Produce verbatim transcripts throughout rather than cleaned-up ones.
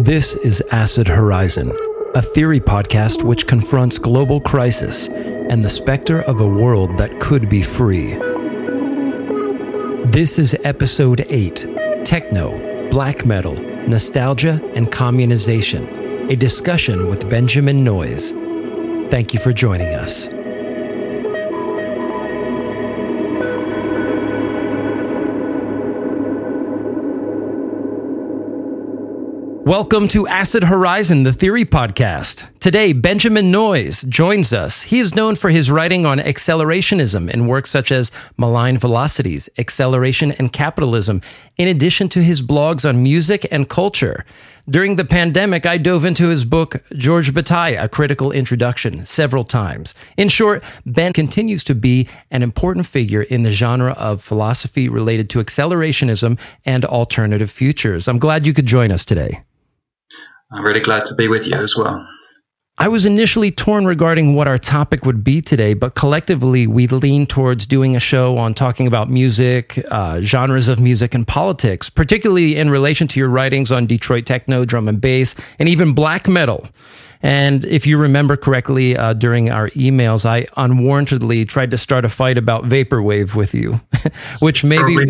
This is Acid Horizon, a theory podcast which confronts global crisis and the specter of a world that could be free. This is episode eight, Techno, Black Metal, Nostalgia, and Communization, a discussion with Benjamin Noyes. Thank you for joining us. Welcome to Acid Horizon, the theory podcast. Today, Benjamin Noyes joins us. He is known for his writing on accelerationism in works such as Malign Velocities, Acceleration and Capitalism, in addition to his blogs on music and culture. During the pandemic, I dove into his book, George Bataille, A Critical Introduction, several times. In short, Ben continues to be an important figure in the genre of philosophy related to accelerationism and alternative futures. I'm glad you could join us today. I'm really glad to be with you as well. I was initially torn regarding what our topic would be today, but collectively we leaned towards doing a show on talking about music, uh, genres of music, and politics, particularly in relation to your writings on Detroit techno, drum and bass, and even black metal. And if you remember correctly, uh, during our emails, I unwarrantedly tried to start a fight about vaporwave with you, which maybe,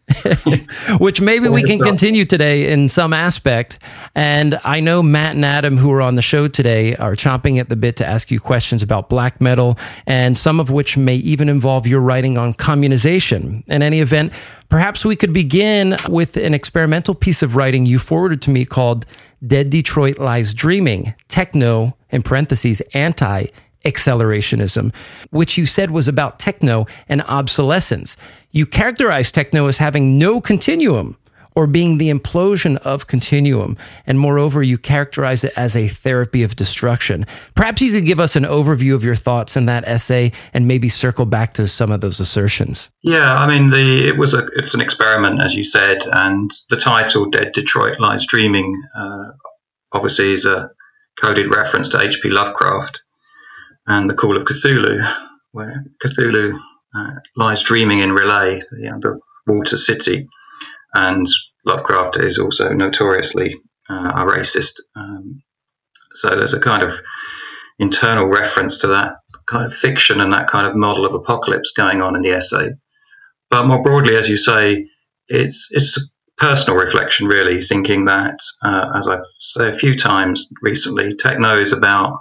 which maybe we can continue today in some aspect. And I know Matt and Adam, who are on the show today, are chomping at the bit to ask you questions about black metal, and some of which may even involve your writing on communization. In any event, perhaps we could begin with an experimental piece of writing you forwarded to me called Dead Detroit Lies Dreaming, Techno, in parentheses, Anti-Accelerationism, which you said was about techno and obsolescence. You characterized techno as having no continuum, or being the implosion of continuum. And moreover, you characterize it as a therapy of destruction. Perhaps you could give us an overview of your thoughts in that essay and maybe circle back to some of those assertions. Yeah, I mean, the it was a it's an experiment, as you said, and the title, Dead Detroit Lies Dreaming, uh, obviously is a coded reference to H P Lovecraft and the Call of Cthulhu, where Cthulhu uh, lies dreaming in Relay, the underwater city. And Lovecraft is also notoriously uh, a racist. Um, so there's a kind of internal reference to that kind of fiction and that kind of model of apocalypse going on in the essay. But more broadly, as you say, it's it's a personal reflection, really, thinking that, uh, as I've said a few times recently, techno is about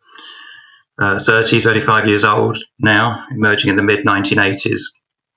uh, thirty, thirty-five years old now, emerging in the mid nineteen eighties.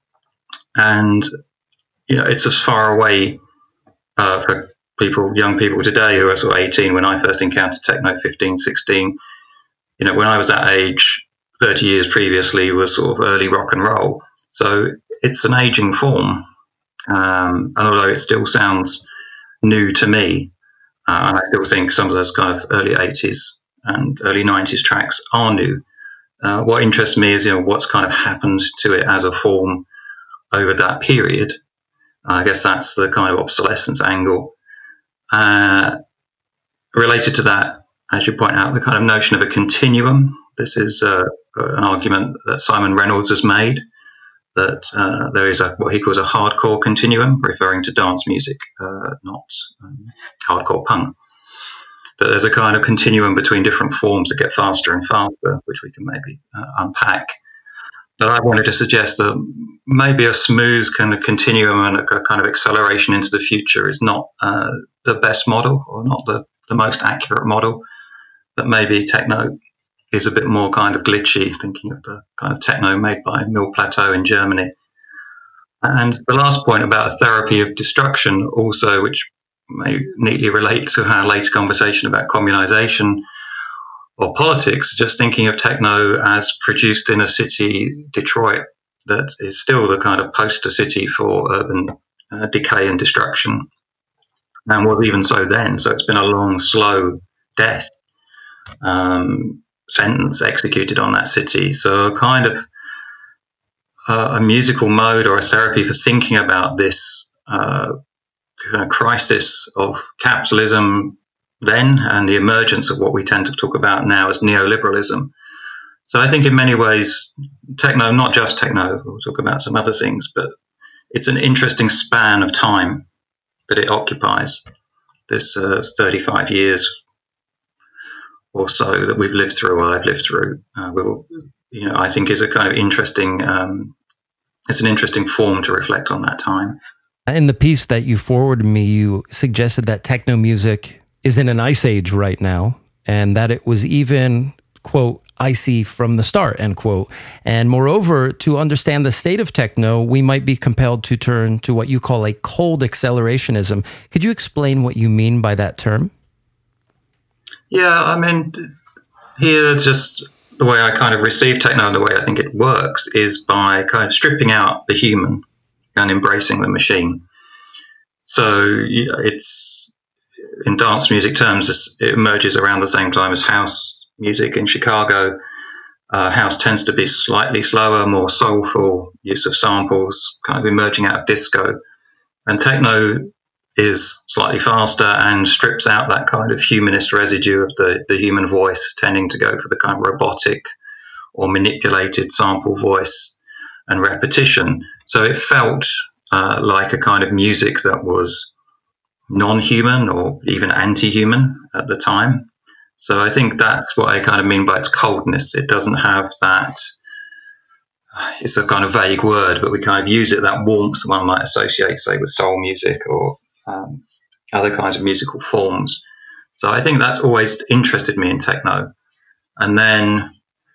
And you know, it's as far away uh, for people, young people today who are sort of eighteen when I first encountered techno, fifteen, sixteen. You know, when I was that age, thirty years previously was sort of early rock and roll. So it's an aging form. Um, and although it still sounds new to me, uh, and I still think some of those kind of early eighties and early nineties tracks are new. Uh, what interests me is, you know, what's kind of happened to it as a form over that period. I guess that's the kind of obsolescence angle. Uh, related to that, as you point out, the kind of notion of a continuum. This is uh, an argument that Simon Reynolds has made, that uh, there is a, what he calls a hardcore continuum, referring to dance music, uh, not um, hardcore punk. That there's a kind of continuum between different forms that get faster and faster, which we can maybe uh, unpack. But I wanted to suggest that maybe a smooth kind of continuum and a kind of acceleration into the future is not uh, the best model, or not the, the most accurate model. That maybe techno is a bit more kind of glitchy, thinking of the kind of techno made by Mill Plateau in Germany. And the last point about a therapy of destruction also, which may neatly relate to our later conversation about communization or politics, just thinking of techno as produced in a city, Detroit, that is still the kind of poster city for urban uh, decay and destruction, and was even so then. So it's been a long, slow death um, sentence executed on that city. So a kind of uh, a musical mode or a therapy for thinking about this uh, kind of crisis of capitalism then, and the emergence of what we tend to talk about now as neoliberalism. So I think in many ways, techno, not just techno, we'll talk about some other things, but it's an interesting span of time that it occupies. this uh, thirty-five years or so that we've lived through, or I've lived through, uh, will, you know, I think is a kind of interesting, um, it's an interesting form to reflect on that time. In the piece that you forwarded me, you suggested that techno music is in an ice age right now, and that it was even, quote, icy from the start, end quote. And moreover, to understand the state of techno, we might be compelled to turn to what you call a cold accelerationism. Could you explain what you mean by that term? Yeah, I mean, here just the way I kind of receive techno and the way I think it works is by kind of stripping out the human and embracing the machine. So you know, it's, in dance music terms, it emerges around the same time as house music in Chicago. Uh, house tends to be slightly slower, more soulful, use of samples, kind of emerging out of disco. And techno is slightly faster and strips out that kind of humanist residue of the, the human voice, tending to go for the kind of robotic or manipulated sample voice and repetition. So it felt uh, like a kind of music that was non-human or even anti-human at the time. So I think that's what I kind of mean by its coldness. It doesn't have that, it's a kind of vague word, but we kind of use it, that warmth one might associate, say, with soul music or um, other kinds of musical forms. So I think that's always interested me in techno. And then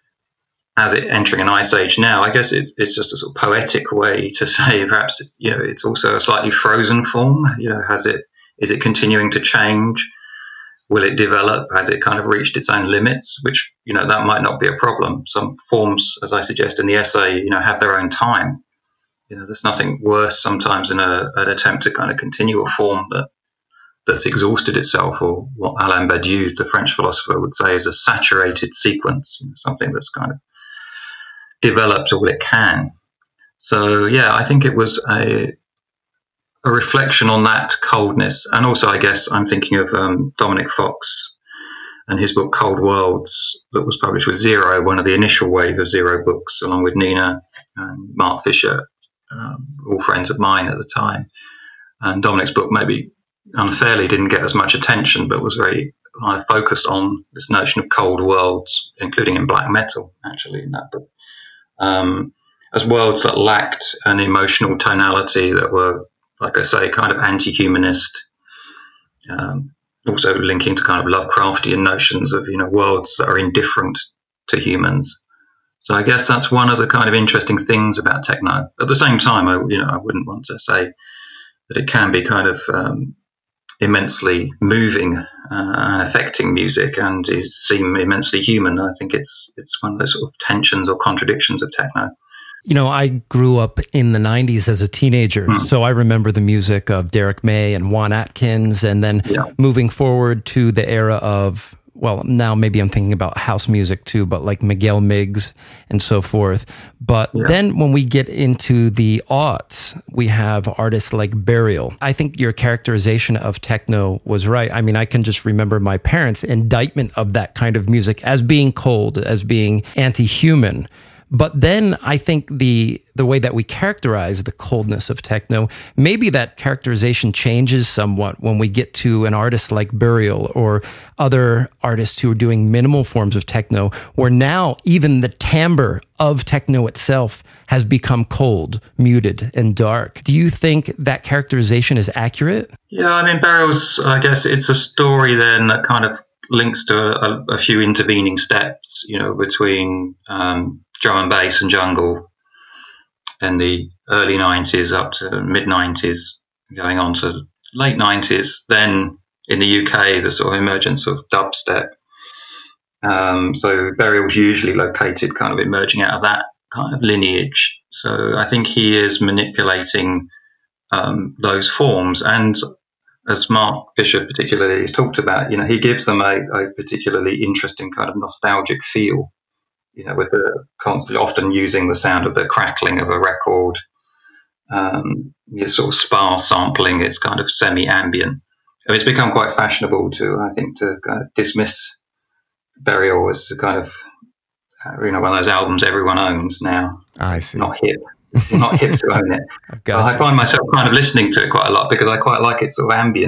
as it entering an ice age now, I guess it, it's just a sort of poetic way to say perhaps, you know, it's also a slightly frozen form. You know, has it, is it continuing to change? Will it develop? Has it kind of reached its own limits? Which, you know, that might not be a problem. Some forms, as I suggest in the essay, you know, have their own time. You know, there's nothing worse sometimes in a, an attempt to kind of continue a form that that's exhausted itself, or what Alain Badiou, the French philosopher, would say is a saturated sequence, you know, something that's kind of developed all it can. So, yeah, I think it was a a reflection on that coldness. And also, I guess, I'm thinking of um, Dominic Fox and his book Cold Worlds that was published with Zero, one of the initial wave of Zero books, along with Nina and Mark Fisher, um, all friends of mine at the time. And Dominic's book maybe unfairly didn't get as much attention, but was very kind of focused on this notion of cold worlds, including in black metal, actually, in that book, um, as worlds that lacked an emotional tonality, that were, like I say, kind of anti-humanist, um, also linking to kind of Lovecraftian notions of, you know, worlds that are indifferent to humans. So I guess that's one of the kind of interesting things about techno. At the same time, I, you know, I wouldn't want to say that it can be kind of um, immensely moving uh, and affecting music, and it seem immensely human. I think it's it's one of those sort of tensions or contradictions of techno. You know, I grew up in the nineties as a teenager, mm. so I remember the music of Derek May and Juan Atkins, and then yeah. moving forward to the era of, well, now maybe I'm thinking about house music too, but like Miguel Miggs and so forth. But yeah. then when we get into the aughts, we have artists like Burial. I think your characterization of techno was right. I mean, I can just remember my parents' indictment of that kind of music as being cold, as being anti-human. But then I think the the way that we characterize the coldness of techno, maybe that characterization changes somewhat when we get to an artist like Burial or other artists who are doing minimal forms of techno, where now even the timbre of techno itself has become cold, muted, and dark. Do you think that characterization is accurate? Yeah, I mean, Burial's, I guess it's a story then that kind of links to a, a few intervening steps, you know, between um, drum and bass and jungle in the early nineties up to mid nineties, going on to late nineties. Then in the U K, the sort of emergence of dubstep. Um, so Burial's usually located kind of emerging out of that kind of lineage. So I think he is manipulating um, those forms. And as Mark Fisher particularly has talked about, you know, he gives them a, a particularly interesting kind of nostalgic feel, you know, with the constantly often using the sound of the crackling of a record, um, you sort of sparse sampling. It's kind of semi-ambient. I mean, it's become quite fashionable to, I think, to kind of dismiss Burial as kind of, uh, you know, one of those albums everyone owns now. I see. Not hip. It's not hip to own it. Gotcha. I find myself kind of listening to it quite a lot because I quite like its sort of ambient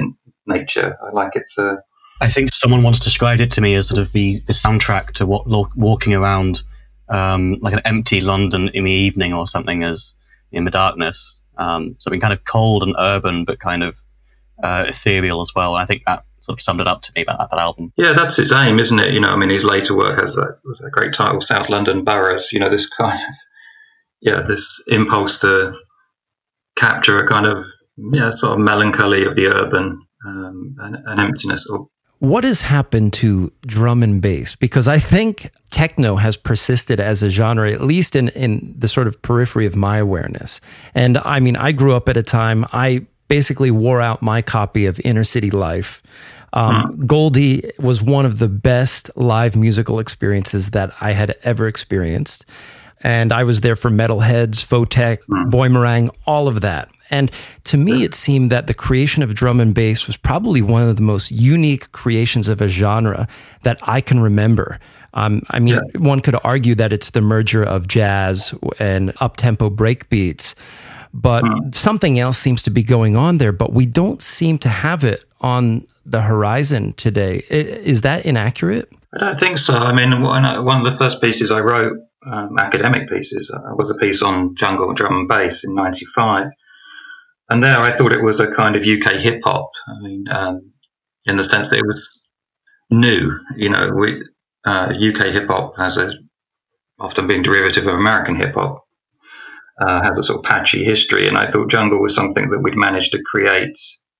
nature. I like its. Uh, I think someone once described it to me as sort of the, the soundtrack to what, walking around um, like an empty London in the evening or something, as in the darkness. Um, something kind of cold and urban, but kind of uh, ethereal as well. I think that sort of summed it up to me about that album. Yeah, that's its aim, isn't it? You know, I mean, his later work has that, was a great title, South London Boroughs. You know, this kind of, yeah, this impulse to capture a kind of, yeah, sort of melancholy of the urban um, and, and emptiness. Or what has happened to drum and bass? Because I think techno has persisted as a genre, at least in, in the sort of periphery of my awareness. And I mean, I grew up at a time, I basically wore out my copy of Inner City Life. Um, mm. Goldie was one of the best live musical experiences that I had ever experienced. And I was there for Metalheads, Photek, mm. Boymerang, all of that. And to me, it seemed that the creation of drum and bass was probably one of the most unique creations of a genre that I can remember. Um, I mean, yeah. one could argue that it's the merger of jazz and up-tempo breakbeats, but mm. something else seems to be going on there, but we don't seem to have it on the horizon today. Is that inaccurate? I don't think so. I mean, one of the first pieces I wrote, um, academic pieces, uh, was a piece on jungle drum and bass in ninety-five. And there I thought it was a kind of U K hip hop. I mean, um, in the sense that it was new. You know, we, uh, U K hip hop has a often been derivative of American hip hop, uh, has a sort of patchy history. And I thought jungle was something that we'd managed to create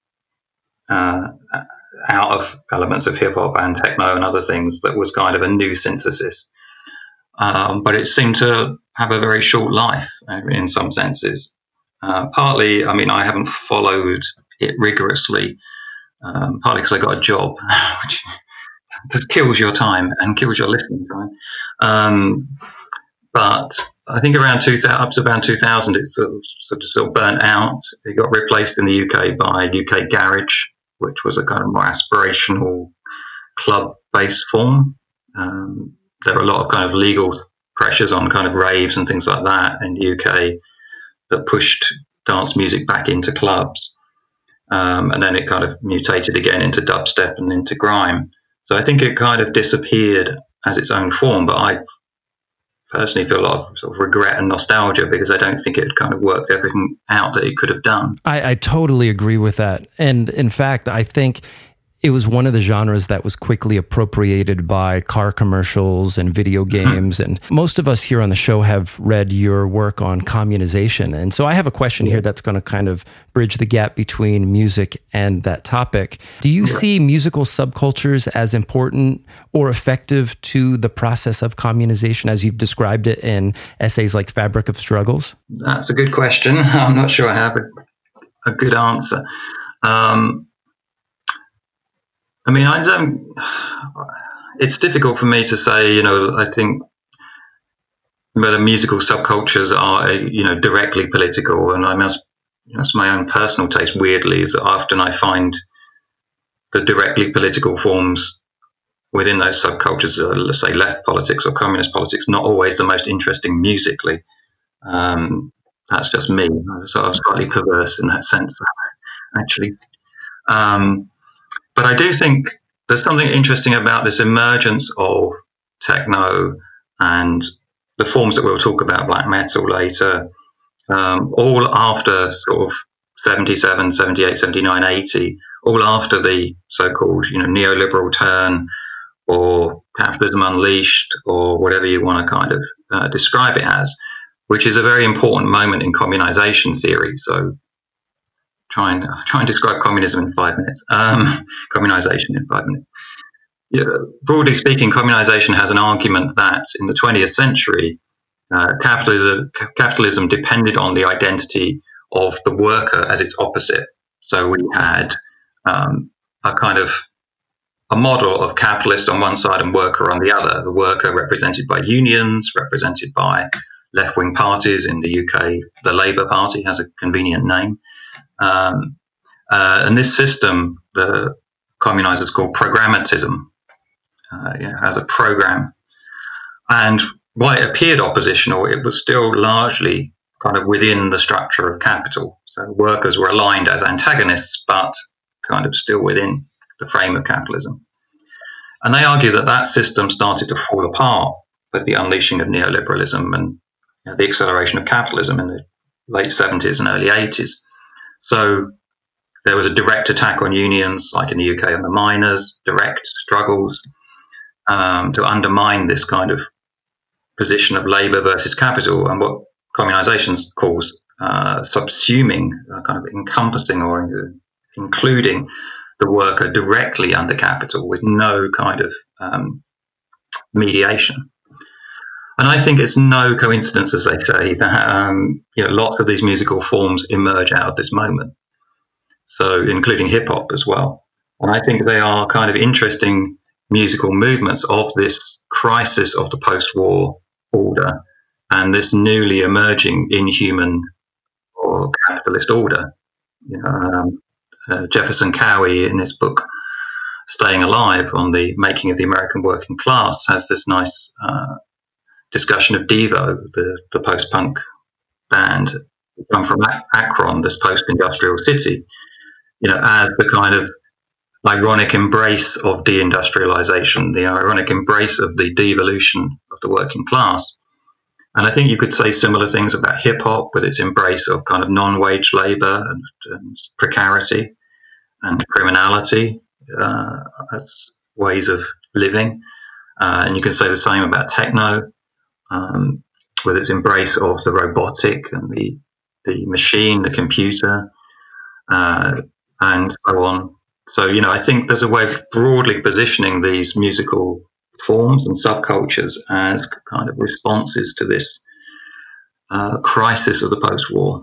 uh, out of elements of hip hop and techno and other things that was kind of a new synthesis. Um, but it seemed to have a very short life uh, in some senses. Uh, partly, I mean, I haven't followed it rigorously, um, partly because I got a job, which just kills your time and kills your listening time. Um, but I think around two thousand, up to around two thousand, it sort of, sort of sort of burnt out. It got replaced in the U K by U K Garage, which was a kind of more aspirational club-based form. Um, there were a lot of kind of legal pressures on kind of raves and things like that in the U K that pushed dance music back into clubs. Um, and then it kind of mutated again into dubstep and into grime. So I think it kind of disappeared as its own form, but I personally feel a lot of sort of regret and nostalgia because I don't think it had kind of worked everything out that it could have done. I, I totally agree with that. And in fact, I think it was one of the genres that was quickly appropriated by car commercials and video games. Mm-hmm. And most of us here on the show have read your work on communization. And so I have a question yeah. here that's going to kind of bridge the gap between music and that topic. Do you yeah. see musical subcultures as important or effective to the process of communization as you've described it in essays like Fabric of Struggles? That's a good question. I'm not sure I have a, a good answer. Um, I mean, I don't. It's difficult for me to say. You know, I think whether musical subcultures are, you know, directly political, and I must. You know, it's my own personal taste. Weirdly, is that often I find the directly political forms within those subcultures, uh, let's say left politics or communist politics, not always the most interesting musically. Um, that's just me. So I'm slightly perverse in that sense, actually. Um, But I do think there's something interesting about this emergence of techno and the forms that we'll talk about, black metal later, um, all after sort of seventy-seven, seventy-eight, seventy-nine, eighty, all after the so-called, you know, neoliberal turn or capitalism unleashed or whatever you want to kind of uh, describe it as, which is a very important moment in communization theory. So Try and, try and describe communism in five minutes. Um, communization in five minutes. Yeah, broadly speaking, communization has an argument that in the twentieth century, uh, capitalism, capitalism depended on the identity of the worker as its opposite. So we had um, a kind of a model of capitalist on one side and worker on the other. The worker represented by unions, represented by left-wing parties. In the U K, the Labour Party has a convenient name. Um, uh, and this system, the communizers call programmatism, uh, yeah, as a program. And while it appeared oppositional, it was still largely kind of within the structure of capital. So workers were aligned as antagonists, but kind of still within the frame of capitalism. And they argue that that system started to fall apart with the unleashing of neoliberalism and you know, the acceleration of capitalism in the late seventies and early eighties. So there was a direct attack on unions, like in the U K on the miners, direct struggles um, to undermine this kind of position of labour versus capital, and what communisation calls uh, subsuming, uh, kind of encompassing or including the worker directly under capital with no kind of um, mediation. And I think it's no coincidence, as they say, that um, you know, lots of these musical forms emerge out of this moment. So, including hip hop as well. And I think they are kind of interesting musical movements of this crisis of the post-war order and this newly emerging inhuman or capitalist order. You know, um, uh, Jefferson Cowie, in his book Staying Alive on the Making of the American Working Class, has this nice uh, discussion of Devo, the, the post-punk band, come from Akron, this post-industrial city, you know, as the kind of ironic embrace of deindustrialization, the ironic embrace of the devolution of the working class. And I think you could say similar things about hip hop with its embrace of kind of non-wage labor and, and precarity and criminality uh, as ways of living. Uh, and you can say the same about techno um, with its embrace of the robotic and the, the machine, the computer, uh, and so on. So, you know, I think there's a way of broadly positioning these musical forms and subcultures as kind of responses to this uh, crisis of the post-war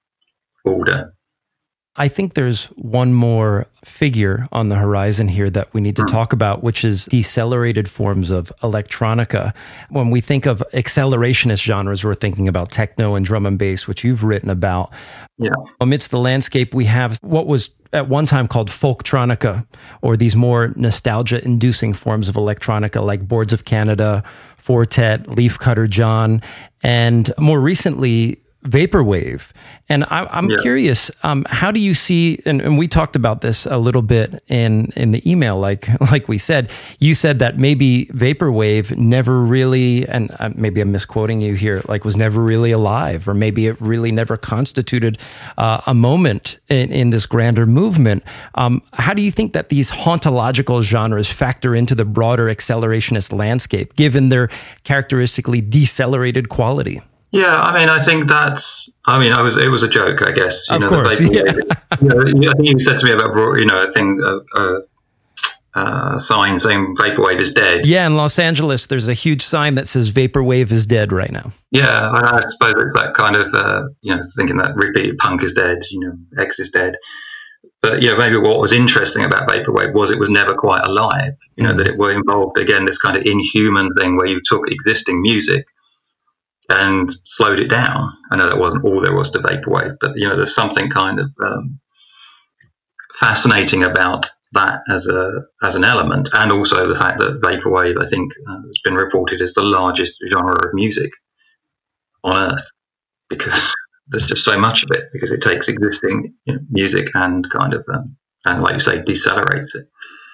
order. I think there's one more figure on the horizon here that we need to talk about, which is decelerated forms of electronica. When we think of accelerationist genres, we're thinking about techno and drum and bass, which you've written about. Yeah. Amidst the landscape, we have what was at one time called folktronica, or these more nostalgia-inducing forms of electronica like Boards of Canada, Fortet, Leafcutter John, and more recently, Vaporwave. And I, I'm yeah. curious, um, how do you see, and, and we talked about this a little bit in, in the email, like like we said, you said that maybe Vaporwave never really, and uh, maybe I'm misquoting you here, like was never really alive, or maybe it really never constituted uh, a moment in, in this grander movement. Um, how do you think that these hauntological genres factor into the broader accelerationist landscape, given their characteristically decelerated quality? Yeah, I mean, I think that's. I mean, I was. It was a joke, I guess. You of know, course, yeah. You know, I think you said to me about, you know, a thing, a, a, a sign saying "Vaporwave is dead." Yeah, in Los Angeles, there's a huge sign that says "Vaporwave is dead" right now. Yeah, I, I suppose it's that kind of, uh, you know, thinking that repeated punk is dead. You know, X is dead. But you know, maybe what was interesting about Vaporwave was it was never quite alive. You know, mm. that it were involved again this kind of inhuman thing where you took existing music and slowed it down. I know that wasn't all there was to Vaporwave, but you know, there's something kind of um, fascinating about that as a as an element, and also the fact that Vaporwave, I think, uh, has been reported as the largest genre of music on Earth, because there's just so much of it, because it takes existing you know, music and kind of, um, and like you say, decelerates it.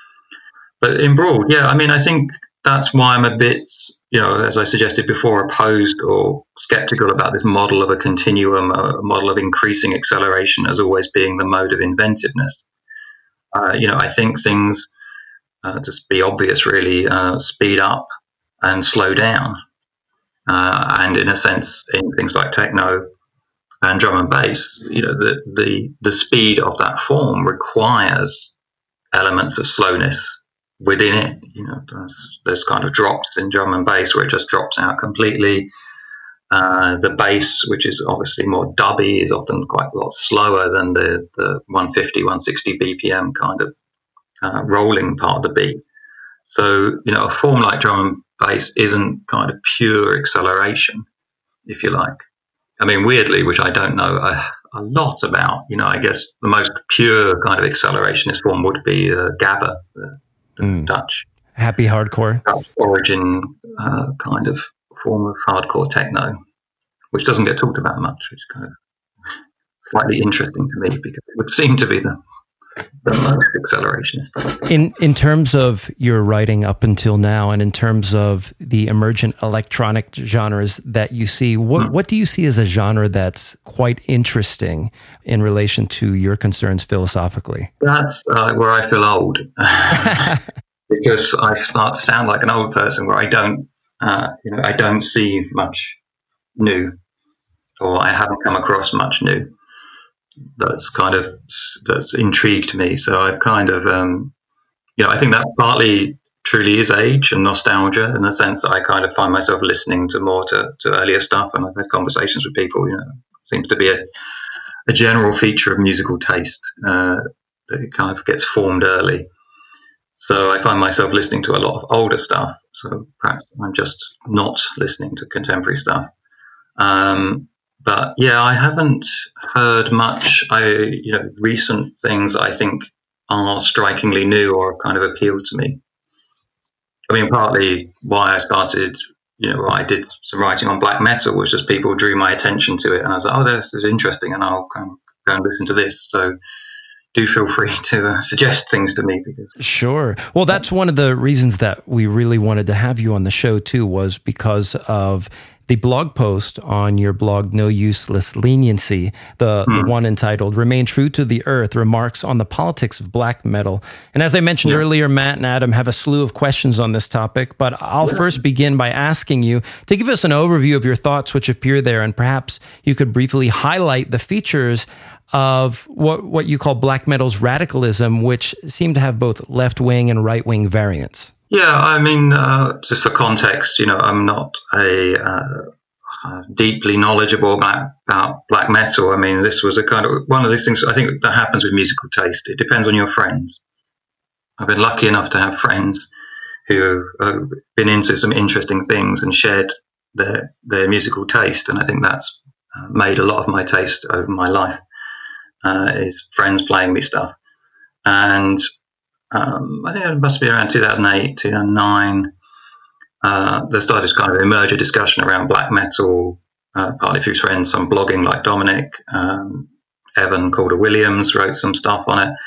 But in broad, yeah, I mean, I think that's why I'm a bit, you know, as I suggested before, opposed or skeptical about this model of a continuum, a model of increasing acceleration as always being the mode of inventiveness. Uh, you know, I think things, uh, just be obvious, really, uh, speed up and slow down. Uh, and in a sense, in things like techno and drum and bass, you know, the, the, the speed of that form requires elements of slowness within it. You know, there's, there's kind of drops in drum and bass where it just drops out completely. Uh, the bass, which is obviously more dubby, is often quite a lot slower than the, the one fifty, one sixty B P M kind of uh, rolling part of the beat. So, you know, a form like drum and bass isn't kind of pure acceleration, if you like. I mean, weirdly, which I don't know a, a lot about, you know, I guess the most pure kind of accelerationist form would be uh, Gabba, the, the mm. Dutch. Happy hardcore. Dutch origin uh, kind of form of hardcore techno, which doesn't get talked about much, which is kind of slightly interesting to me, because it would seem to be the the most accelerationist. In in terms of your writing up until now, and in terms of the emergent electronic genres that you see, what, mm. what do you see as a genre that's quite interesting in relation to your concerns philosophically? That's uh, where I feel old. Because I start to sound like an old person where I don't, uh, you know, I don't see much new, or I haven't come across much new. That's kind of that's intrigued me. So I've kind of, um, you know, I think that partly truly is age and nostalgia, in the sense that I kind of find myself listening to more to, to earlier stuff, and I've had conversations with people. You know, it seems to be a, a general feature of musical taste uh, that it kind of gets formed early. So I find myself listening to a lot of older stuff. So perhaps I'm just not listening to contemporary stuff. Um, But yeah, I haven't heard much. I, you know, recent things I think are strikingly new or kind of appealed to me. I mean, partly why I started, you know, I did some writing on black metal was just people drew my attention to it, and I was like, oh, this is interesting, and I'll kind of go and listen to this. So do feel free to uh, suggest things to me. Because Sure. Well, that's one of the reasons that we really wanted to have you on the show too, was because of the blog post on your blog, No Useless Leniency, the, mm. the one entitled Remain True to the Earth, Remarks on the Politics of Black Metal. And as I mentioned yeah. earlier, Matt and Adam have a slew of questions on this topic, but I'll yeah. first begin by asking you to give us an overview of your thoughts which appear there, and perhaps you could briefly highlight the features of what, what you call black metal's radicalism, which seem to have both left-wing and right-wing variants. Yeah, I mean, uh, just for context, you know, I'm not a uh, deeply knowledgeable about, about black metal. I mean, this was a kind of one of these things I think that happens with musical taste. It depends on your friends. I've been lucky enough to have friends who have been into some interesting things and shared their their musical taste, and I think that's made a lot of my taste over my life. Uh, is friends playing me stuff, and Um, I think it must be around two thousand eight, two thousand nine. Uh, there started to kind of emerge a discussion around black metal, uh, partly through friends, some blogging like Dominic. Um, Evan Calder Williams wrote some stuff on it.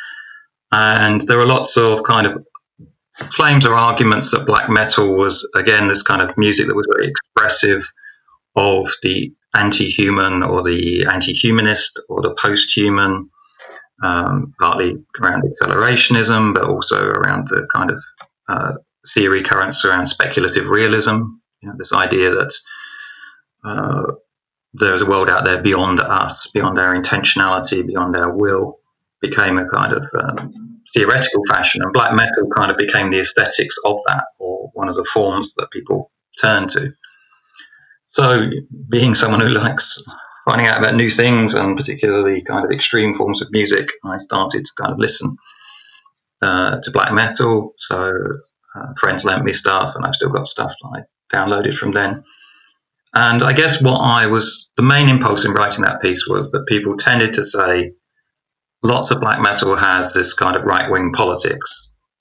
And there were lots of kind of claims or arguments that black metal was, again, this kind of music that was very expressive of the anti-human or the anti-humanist or the post-human. Um, partly around accelerationism, but also around the kind of uh, theory currents around speculative realism. You know, this idea that uh, there's a world out there beyond us, beyond our intentionality, beyond our will, became a kind of um, theoretical fashion, and black metal kind of became the aesthetics of that, or one of the forms that people turn to. So, being someone who likes finding out about new things, and particularly kind of extreme forms of music, I started to kind of listen uh, to black metal. So uh, friends lent me stuff, and I've still got stuff that I downloaded from then. And I guess what I was, the main impulse in writing that piece was that people tended to say lots of black metal has this kind of right-wing politics,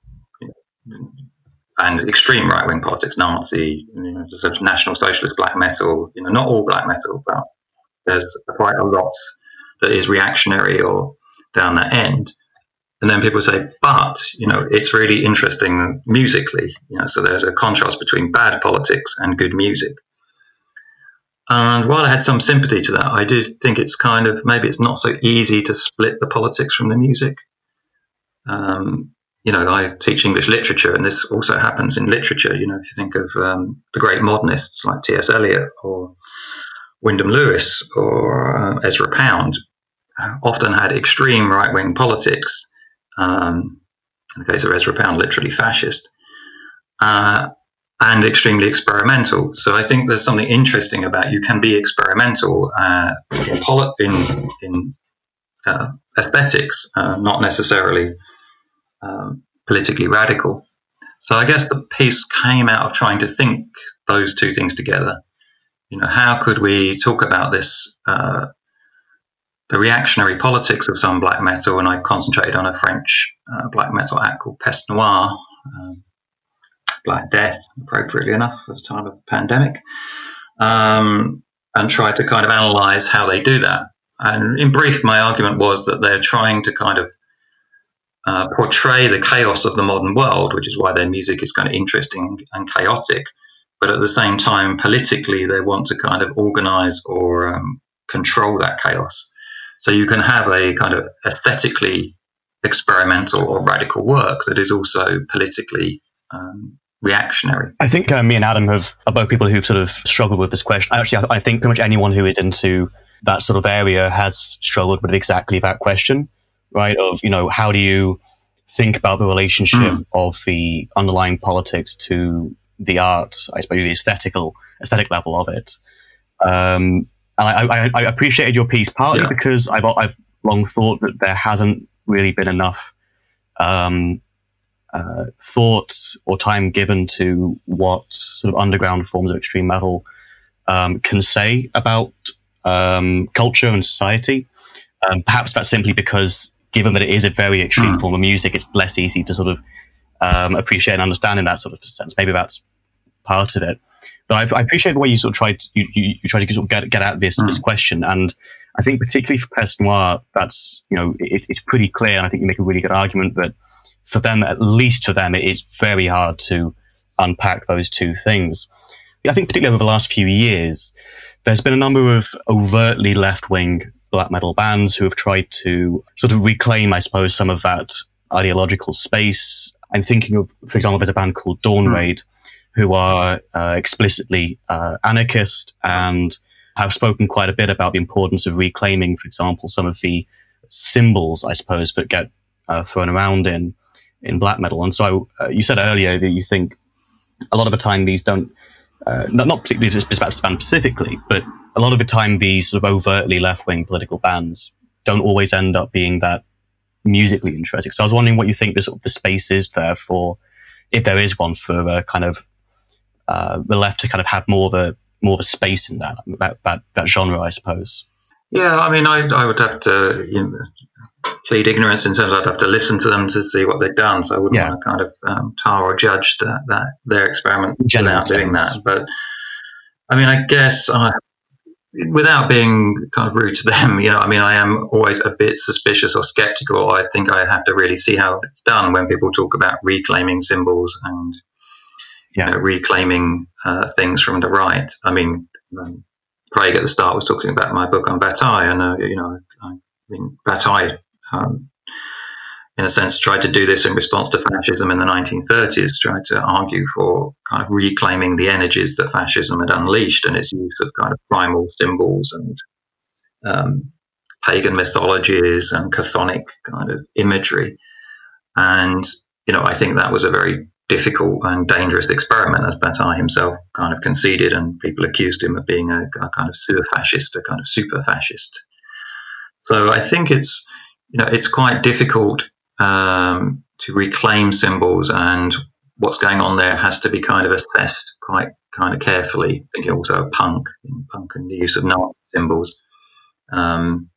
and extreme right-wing politics, Nazi, you know, sort of National Socialist black metal, you know, not all black metal, but there's quite a lot that is reactionary or down that end. And then people say, but, you know, it's really interesting musically, you know, so there's a contrast between bad politics and good music. And while I had some sympathy to that, I do think it's kind of, maybe it's not so easy to split the politics from the music. Um, you know, I teach English literature, and this also happens in literature. You know, if you think of um, the great modernists like T S Eliot or Wyndham Lewis or uh, Ezra Pound, uh, often had extreme right-wing politics. Um, in the case of Ezra Pound, literally fascist, uh, and extremely experimental. So I think there's something interesting about you can be experimental uh, in, poli- in, in uh, aesthetics, uh, not necessarily um, politically radical. So I guess the piece came out of trying to think those two things together. You know, how could we talk about this, uh, the reactionary politics of some black metal? And I concentrated on a French uh, black metal act called Peste Noire, um, Black Death, appropriately enough, at the time of the pandemic, um, and tried to kind of analyze how they do that. And in brief, my argument was that they're trying to kind of uh, portray the chaos of the modern world, which is why their music is kind of interesting and chaotic. But at the same time, politically, they want to kind of organize or um, control that chaos. So you can have a kind of aesthetically experimental or radical work that is also politically um, reactionary. I think uh, me and Adam have are both people who've sort of struggled with this question. Actually, I, I think pretty much anyone who is into that sort of area has struggled with exactly that question, right? Of, you know, how do you think about the relationship mm. of the underlying politics to the art, I suppose, the aesthetical aesthetic level of it. Um, and I, I, I appreciated your piece partly yeah. because I've I've long thought that there hasn't really been enough um, uh, thought or time given to what sort of underground forms of extreme metal um, can say about um, culture and society. Um, perhaps that's simply because, given that it is a very extreme mm. form of music, it's less easy to sort of um, appreciate and understand in that sort of sense. Maybe that's part of it. But I, I appreciate the way you sort of tried to, you, you, you tried to sort of get, get at this, mm. this question. And I think particularly for Peste Noire, that's, you know, it, it's pretty clear. And I think you make a really good argument that for them, at least for them, it is very hard to unpack those two things. I think particularly over the last few years, there's been a number of overtly left-wing black metal bands who have tried to sort of reclaim, I suppose, some of that ideological space. I'm thinking of, for example, there's a band called Dawn Raid, who are uh, explicitly uh, anarchist and have spoken quite a bit about the importance of reclaiming, for example, some of the symbols, I suppose, that get uh, thrown around in in black metal. And so uh, you said earlier that you think a lot of the time these don't, uh, not, not particularly about this band specifically, but a lot of the time these sort of overtly left-wing political bands don't always end up being that musically interesting. So I was wondering what you think the, sort of the space is there for, if there is one, for a kind of uh, the left to kind of have more of a more of a space in that that that, that genre, I suppose. Yeah, I mean, I I would have to you know, plead ignorance in terms of I'd have to listen to them to see what they've done. So I wouldn't yeah. want to kind of um, tar or judge that, that their experiment General without doing that. But I mean, I guess I, without being kind of rude to them, you know, I mean, I am always a bit suspicious or skeptical. I think I have to really see how it's done when people talk about reclaiming symbols and yeah. you know, reclaiming uh, things from the right. I mean, um, Craig at the start was talking about my book on Bataille, and uh, you know, I mean, Bataille, um, in a sense, tried to do this in response to fascism in the nineteen thirties, tried to argue for kind of reclaiming the energies that fascism had unleashed and its use of kind of primal symbols and um, pagan mythologies and chthonic kind of imagery. And, you know, I think that was a very difficult and dangerous experiment, as Bataille himself kind of conceded, and people accused him of being a, a kind of pseudo-fascist, a kind of super-fascist. So I think it's, you know, it's quite difficult um, to reclaim symbols, and what's going on there has to be kind of assessed quite kind of carefully. Thinking also of punk, punk and the use of Nazi symbols. Um,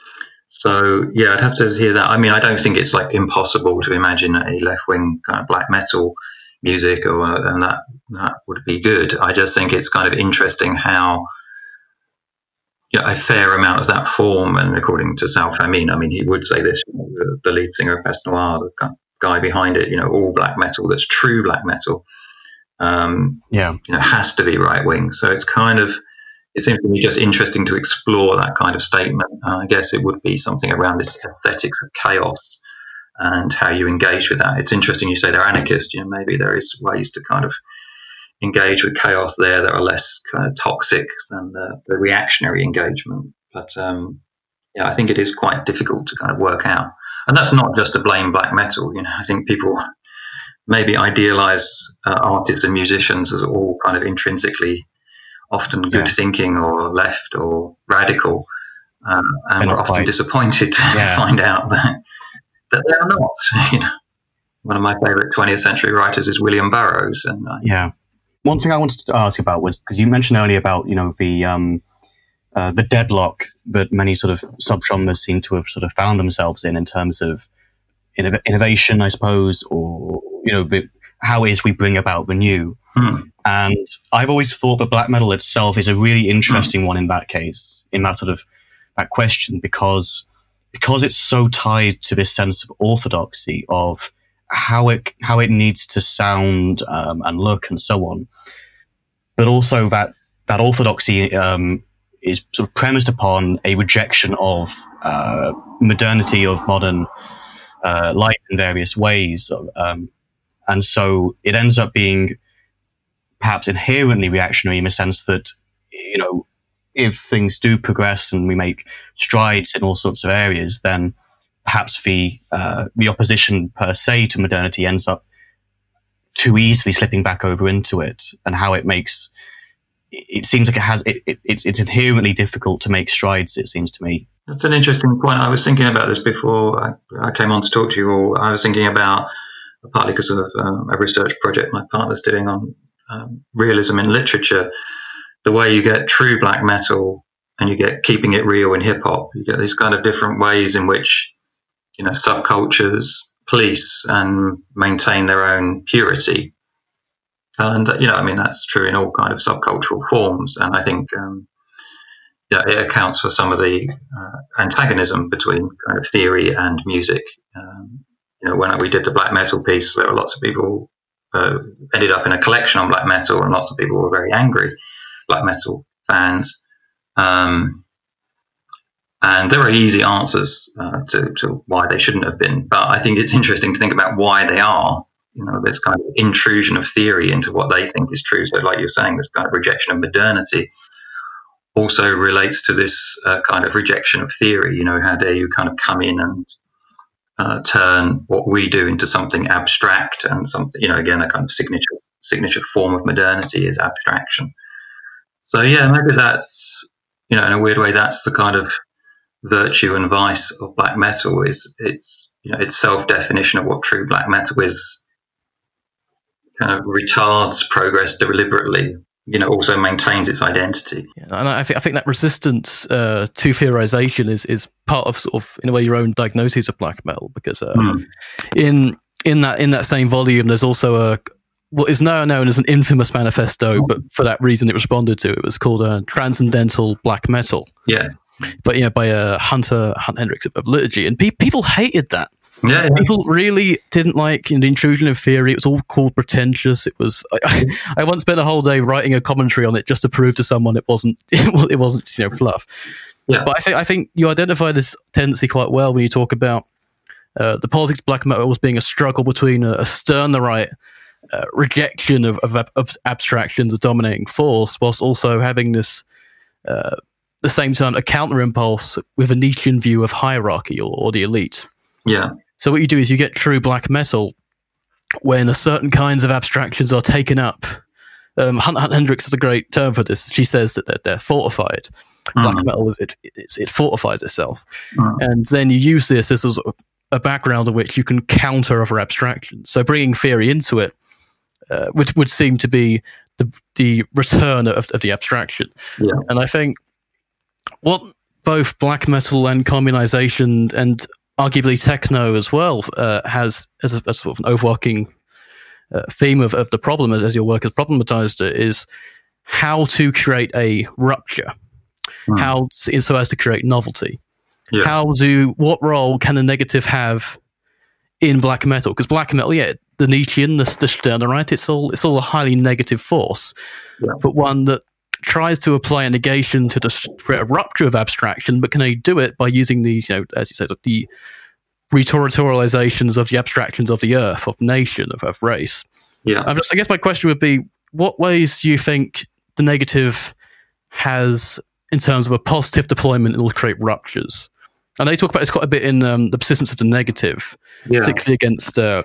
So, yeah, I'd have to hear that. I mean, I don't think it's like impossible to imagine a left-wing kind of black metal music, or and that that would be good. I just think it's kind of interesting how, you know, a fair amount of that form, and according to Sal Famine, I mean, he would say this, you know, the, the lead singer of Peste Noire, the guy behind it, you know, all black metal that's true black metal, um, yeah, you know, has to be right-wing. So it's kind of, it seems to me just interesting to explore that kind of statement. Uh, I guess it would be something around this aesthetics of chaos and how you engage with that. It's interesting you say they're anarchists. You know, maybe there is ways to kind of engage with chaos there that are less kind of toxic than the, the reactionary engagement. But um, yeah, I think it is quite difficult to kind of work out. And that's not just to blame black metal. You know, I think people maybe idealize uh, artists and musicians as all kind of intrinsically often good yeah. thinking or left or radical, um, and we're often quite disappointed to yeah. find out that that they're not. You know, one of my favourite twentieth century writers is William Burroughs, and uh, yeah. One thing I wanted to ask about was, because you mentioned earlier about, you know, the um, uh, the deadlock that many sort of subgenres seem to have sort of found themselves in in terms of innov- innovation, I suppose, or you know, the, how is we bring about the new. Hmm. And I've always thought that black metal itself is a really interesting mm. one in that case, in that sort of that question, because because it's so tied to this sense of orthodoxy of how it how it needs to sound um, and look and so on, but also that that orthodoxy um, is sort of premised upon a rejection of uh, modernity, of modern uh, life in various ways, um, and so it ends up being perhaps inherently reactionary in the sense that, you know, if things do progress and we make strides in all sorts of areas, then perhaps the uh, the opposition per se to modernity ends up too easily slipping back over into it, and how it makes it seems like it has it, it, it's it's inherently difficult to make strides. It seems to me. That's an interesting point. I was thinking about this before I, I came on to talk to you all. I was thinking about, partly because of um, a research project my partner's doing on um, realism in literature, the way you get true black metal and you get keeping it real in hip hop. You get these kind of different ways in which, you know, subcultures police and maintain their own purity. And, you know, I mean, that's true in all kind of subcultural forms. And I think, um, yeah, it accounts for some of the uh, antagonism between kind of theory and music. Um, you know, when we did the black metal piece, there were lots of people uh, ended up in a collection on black metal, and lots of people were very angry black metal fans. Um, And there are easy answers uh, to, to why they shouldn't have been. But I think it's interesting to think about why they are. You know, there's kind of intrusion of theory into what they think is true. So like you're saying, this kind of rejection of modernity also relates to this uh, kind of rejection of theory. You know, how dare you kind of come in and uh, turn what we do into something abstract and something, you know, again, a kind of signature signature form of modernity is abstraction. So, yeah, maybe that's, you know, in a weird way, that's the kind of virtue and vice of black metal is its, you know, its self-definition of what true black metal is kind of retards progress deliberately, you know, also maintains its identity. Yeah, and I think I think that resistance uh, to theorization is is part of sort of, in a way, your own diagnosis of black metal, because uh, mm. in in that in that same volume there's also a what is now known as an infamous manifesto, but for that reason it responded to. It was called uh, Transcendental Black Metal. Yeah. But, you know, by uh, Hunter Hunt Hendricks of, of Liturgy. And pe- people hated that. Yeah, yeah. People really didn't like, you know, the intrusion of theory. It was all called pretentious. It was. I, I once spent a whole day writing a commentary on it just to prove to someone it wasn't. It wasn't, you know, fluff. Yeah. But I think I think you identify this tendency quite well when you talk about uh, the politics of black metal as being a struggle between a, a stern the right uh, rejection of, of of abstractions, a dominating force, whilst also having this. Uh, the same time, a counter impulse with a Nietzschean view of hierarchy or, or the elite. Yeah. So what you do is you get true black metal when a certain kinds of abstractions are taken up. Um, Hunt, Hunt Hendricks has a great term for this. She says that they're, they're fortified. Mm. Black metal is it, it it fortifies itself, mm. and then you use this as a, a background of which you can counter other abstractions. So bringing theory into it uh, would would seem to be the the return of, of the abstraction. Yeah. And I think. What both black metal and communization and arguably techno as well uh, has as a, as sort of an overarching uh, theme of, of the problem, as, as your work has problematized it, is how to create a rupture, mm. how to, so as to create novelty. Yeah. How do what role can the negative have in black metal? Because black metal, yeah, the Nietzschean, the, the Stirner, right? It's all it's all a highly negative force, yeah. but one that tries to apply a negation to the create a rupture of abstraction, but can they do it by using these, you know, as you said, the retortorializations of the abstractions of the earth, of nation, of, of race? Yeah. I'm just, I guess my question would be, what ways do you think the negative has, in terms of a positive deployment, it will create ruptures? And they talk about this quite a bit in um, The Persistence of the Negative, yeah. particularly against uh,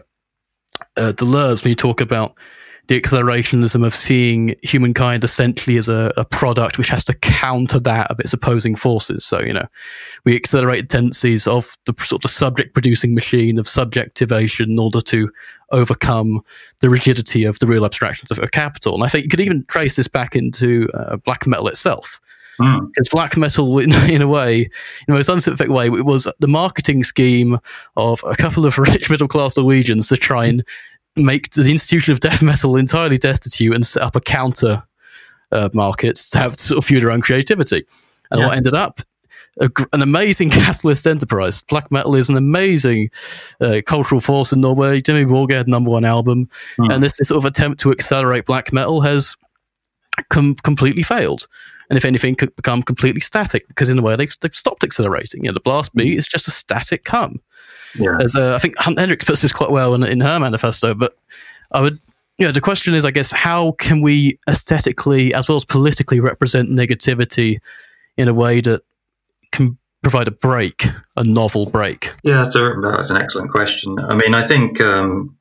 uh, Deleuze, when you talk about the accelerationism of seeing humankind essentially as a, a product which has to counter that of its opposing forces. So, you know, we accelerate tendencies of the sort of the subject-producing machine of subjectivation in order to overcome the rigidity of the real abstractions of, of capital. And I think you could even trace this back into uh, black metal itself. Mm. Because black metal, in, in a way, in the most unscientific way, it was the marketing scheme of a couple of rich middle-class Norwegians to try and make the institution of death metal entirely destitute and set up a counter uh, market to have sort of fuel their own creativity. And yeah. what ended up a, an amazing capitalist enterprise. Black metal is an amazing uh, cultural force in Norway. Jimmy Borger had number one album, mm. and this, this sort of attempt to accelerate black metal has com- completely failed. And if anything, could become completely static because in a way they've, they've stopped accelerating. You know, the blast beat is just a static come. Yeah. As uh, I think Hunt Hendricks puts this quite well in, in her manifesto. But I would, you know, the question is, I guess, how can we aesthetically as well as politically represent negativity in a way that can provide a break, a novel break? Yeah, that's, a, that's an excellent question. I mean, I think, um,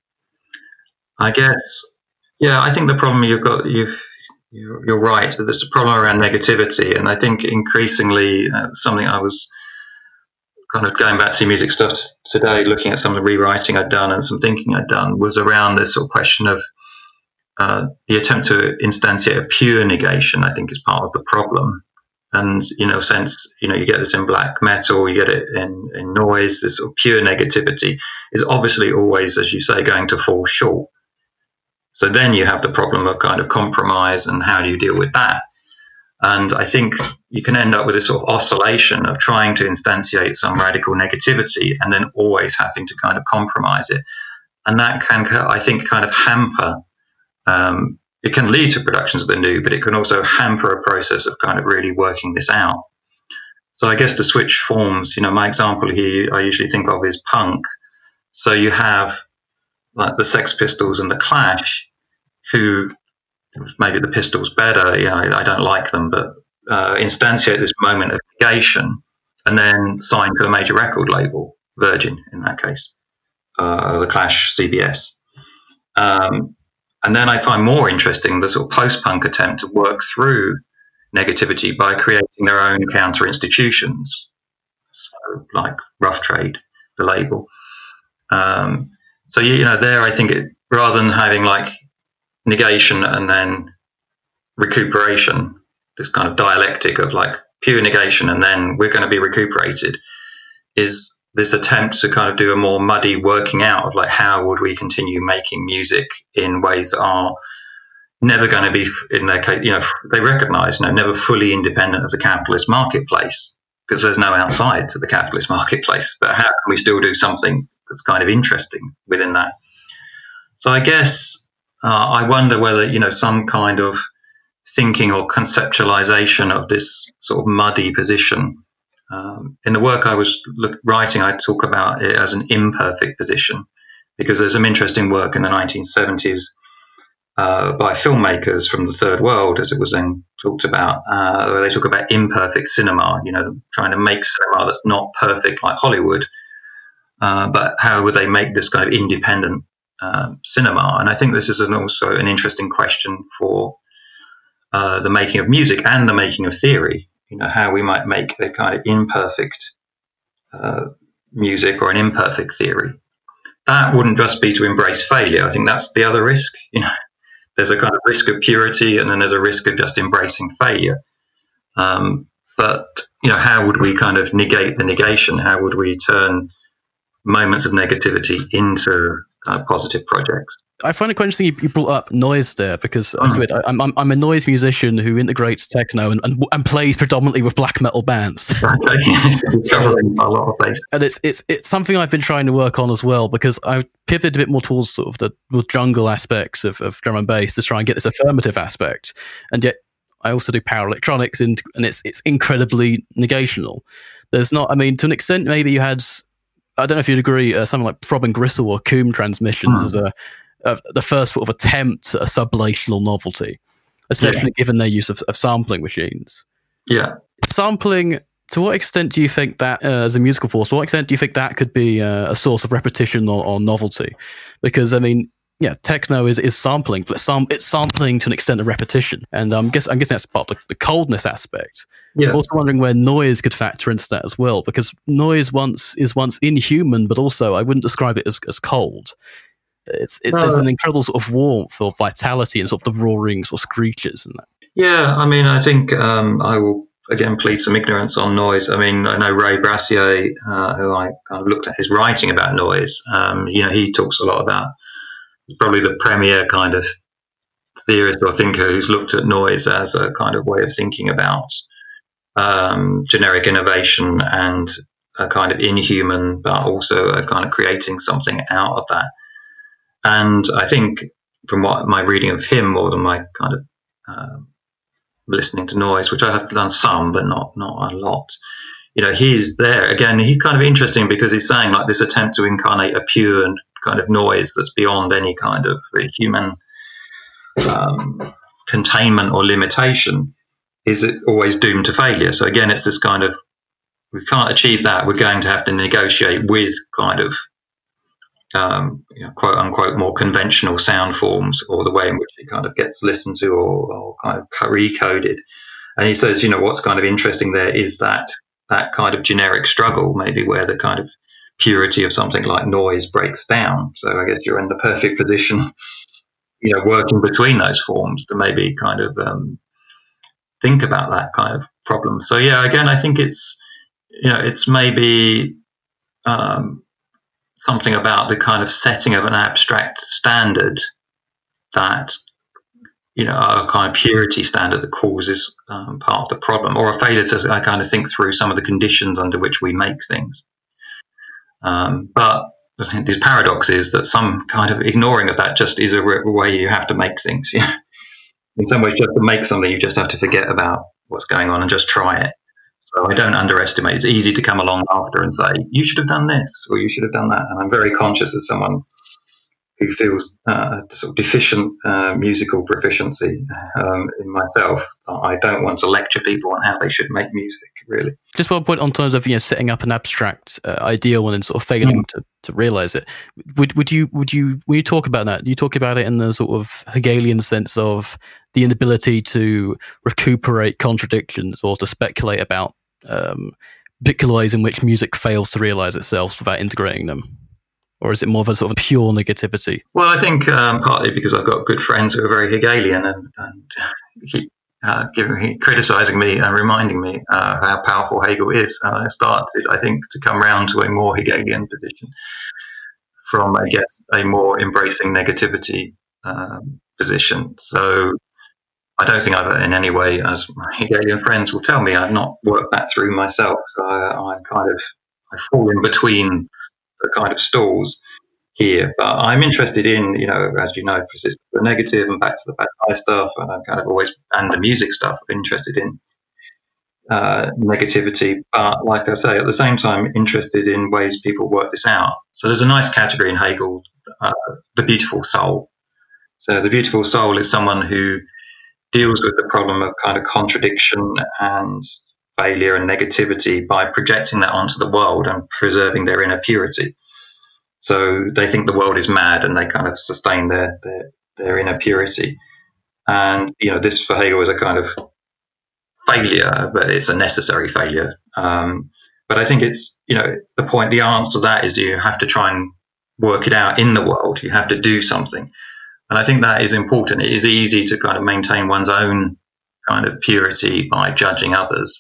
I guess, yeah, I think the problem you've got, you've, you're right, there's a problem around negativity. And I think increasingly uh, something I was kind of going back to music stuff today, looking at some of the rewriting I'd done and some thinking I'd done, was around this sort of question of uh, the attempt to instantiate a pure negation, I think is part of the problem. And, you know, since, you know, you get this in black metal, you get it in, in noise, this sort of pure negativity is obviously always, as you say, going to fall short. So then you have the problem of kind of compromise and how do you deal with that? And I think you can end up with this sort of oscillation of trying to instantiate some radical negativity and then always having to kind of compromise it. And that can, I think, kind of hamper, um, it can lead to productions of the new, but it can also hamper a process of kind of really working this out. So I guess to switch forms, you know, my example here I usually think of is punk. So you have like the Sex Pistols and the Clash, who maybe the Pistols better, you know, I, I don't like them, but uh, instantiate this moment of negation and then sign to a major record label, Virgin in that case, uh, the Clash, C B S. Um, and then I find more interesting the sort of post-punk attempt to work through negativity by creating their own counter institutions, so like Rough Trade, the label. Um, So, you know, there I think it, rather than having like negation and then recuperation, this kind of dialectic of like pure negation and then we're going to be recuperated, is this attempt to kind of do a more muddy working out of like how would we continue making music in ways that are never going to be, in their case, you know, they recognize, you know, never fully independent of the capitalist marketplace because there's no outside to the capitalist marketplace. But how can we still do something that's kind of interesting within that? So I guess uh, I wonder whether, you know, some kind of thinking or conceptualization of this sort of muddy position. Um, in the work I was look, writing, I talk about it as an imperfect position because there's some interesting work in the nineteen seventies uh, by filmmakers from the third world, as it was then talked about, uh, where they talk about imperfect cinema, you know, trying to make cinema that's not perfect like Hollywood. Uh, but how would they make this kind of independent uh, cinema? And I think this is an also an interesting question for uh, the making of music and the making of theory. You know, how we might make a kind of imperfect uh, music or an imperfect theory. That wouldn't just be to embrace failure. I think that's the other risk. You know, there's a kind of risk of purity, and then there's a risk of just embracing failure. Um, but you know, how would we kind of negate the negation? How would we turn moments of negativity into uh, positive projects? I find it quite interesting you brought up noise there because mm. I, I'm, I'm, I'm a noise musician who integrates techno and, and, and plays predominantly with black metal bands. Covering a lot of places. And it's it's it's something I've been trying to work on as well because I've pivoted a bit more towards sort of the, the jungle aspects of, of drum and bass to try and get this affirmative aspect. And yet I also do power electronics and, and it's it's incredibly negational. There's not, I mean, to an extent, maybe you had, I don't know if you'd agree, uh, something like Prob and Gristle or Coombe Transmissions mm. as a Uh, the first sort of attempt at a sublational novelty, especially yeah. given their use of, of sampling machines. Yeah. Sampling, to what extent do you think that, uh, as a musical force, to what extent do you think that could be uh, a source of repetition or, or novelty? Because, I mean, yeah, techno is, is sampling, but sam- it's sampling to an extent of repetition. And um, guess, I'm guessing that's part of the, the coldness aspect. Yeah. I'm also wondering where noise could factor into that as well, because noise once is once inhuman, but also I wouldn't describe it as, as cold. It's, it's uh, there's an incredible sort of warmth or vitality and sort of the roarings or screeches and that. Yeah, I mean, I think um, I will again plead some ignorance on noise. I mean, I know Ray Brassier, uh, who I kind of looked at his writing about noise. Um, you know, he talks a lot about. He's probably the premier kind of theorist or thinker who's looked at noise as a kind of way of thinking about um, generic innovation and a kind of inhuman, but also a kind of creating something out of that. And I think from what my reading of him, more than my kind of uh, listening to noise, which I have done some, but not not a lot. You know, he's there again. He's kind of interesting because he's saying like this attempt to incarnate a pure and kind of noise that's beyond any kind of human um, containment or limitation. Is it always doomed to failure? So again, it's this kind of, we can't achieve that. We're going to have to negotiate with kind of um, you know, quote unquote more conventional sound forms, or the way in which it kind of gets listened to or, or kind of recoded. And he says, you know, what's kind of interesting there is that that kind of generic struggle, maybe where the kind of purity of something like noise breaks down. So I guess you're in the perfect position, you know, working between those forms to maybe kind of um, think about that kind of problem. So yeah, again, I think it's, you know, it's maybe um, something about the kind of setting of an abstract standard that, you know, a kind of purity standard that causes um, part of the problem, or a failure to I kind of think through some of the conditions under which we make things. Um, but I think the paradox is that some kind of ignoring of that just is a re- way you have to make things. Yeah. In some ways, just to make something, you just have to forget about what's going on and just try it. So I don't underestimate. It's easy to come along after and say, you should have done this or you should have done that. And I'm very conscious as someone who feels uh, sort of deficient uh, musical proficiency um, in myself. I don't want to lecture people on how they should make music, really. Just one point on terms of, you know, setting up an abstract uh, ideal and then sort of failing mm. to, to realize it. Would would you would you when you talk about that, do you talk about it in the sort of Hegelian sense of the inability to recuperate contradictions or to speculate about um, particular ways in which music fails to realize itself without integrating them? Or is it more of a sort of pure negativity? Well, I think um, partly because I've got good friends who are very Hegelian and, and keep uh, giving, criticising me and reminding me uh, how powerful Hegel is. And I started, I think, to come round to a more Hegelian position from, I guess, a more embracing negativity um, position. So I don't think I've in any way, as my Hegelian friends will tell me, I've not worked that through myself. So I, I'm kind of, I fall in between the kind of stalls here, but I'm interested in, you know, as you know, persistence of the negative and back to the bad guy stuff, and I'm kind of always, and the music stuff, I'm interested in uh, negativity, but like I say, at the same time, interested in ways people work this out. So there's a nice category in Hegel, uh, the beautiful soul. So the beautiful soul is someone who deals with the problem of kind of contradiction and failure and negativity by projecting that onto the world and preserving their inner purity. So they think the world is mad and they kind of sustain their, their, their inner purity. And, you know, this for Hegel is a kind of failure, but it's a necessary failure. Um, but I think it's, you know, the point, the answer to that is you have to try and work it out in the world. You have to do something. And I think that is important. It is easy to kind of maintain one's own kind of purity by judging others.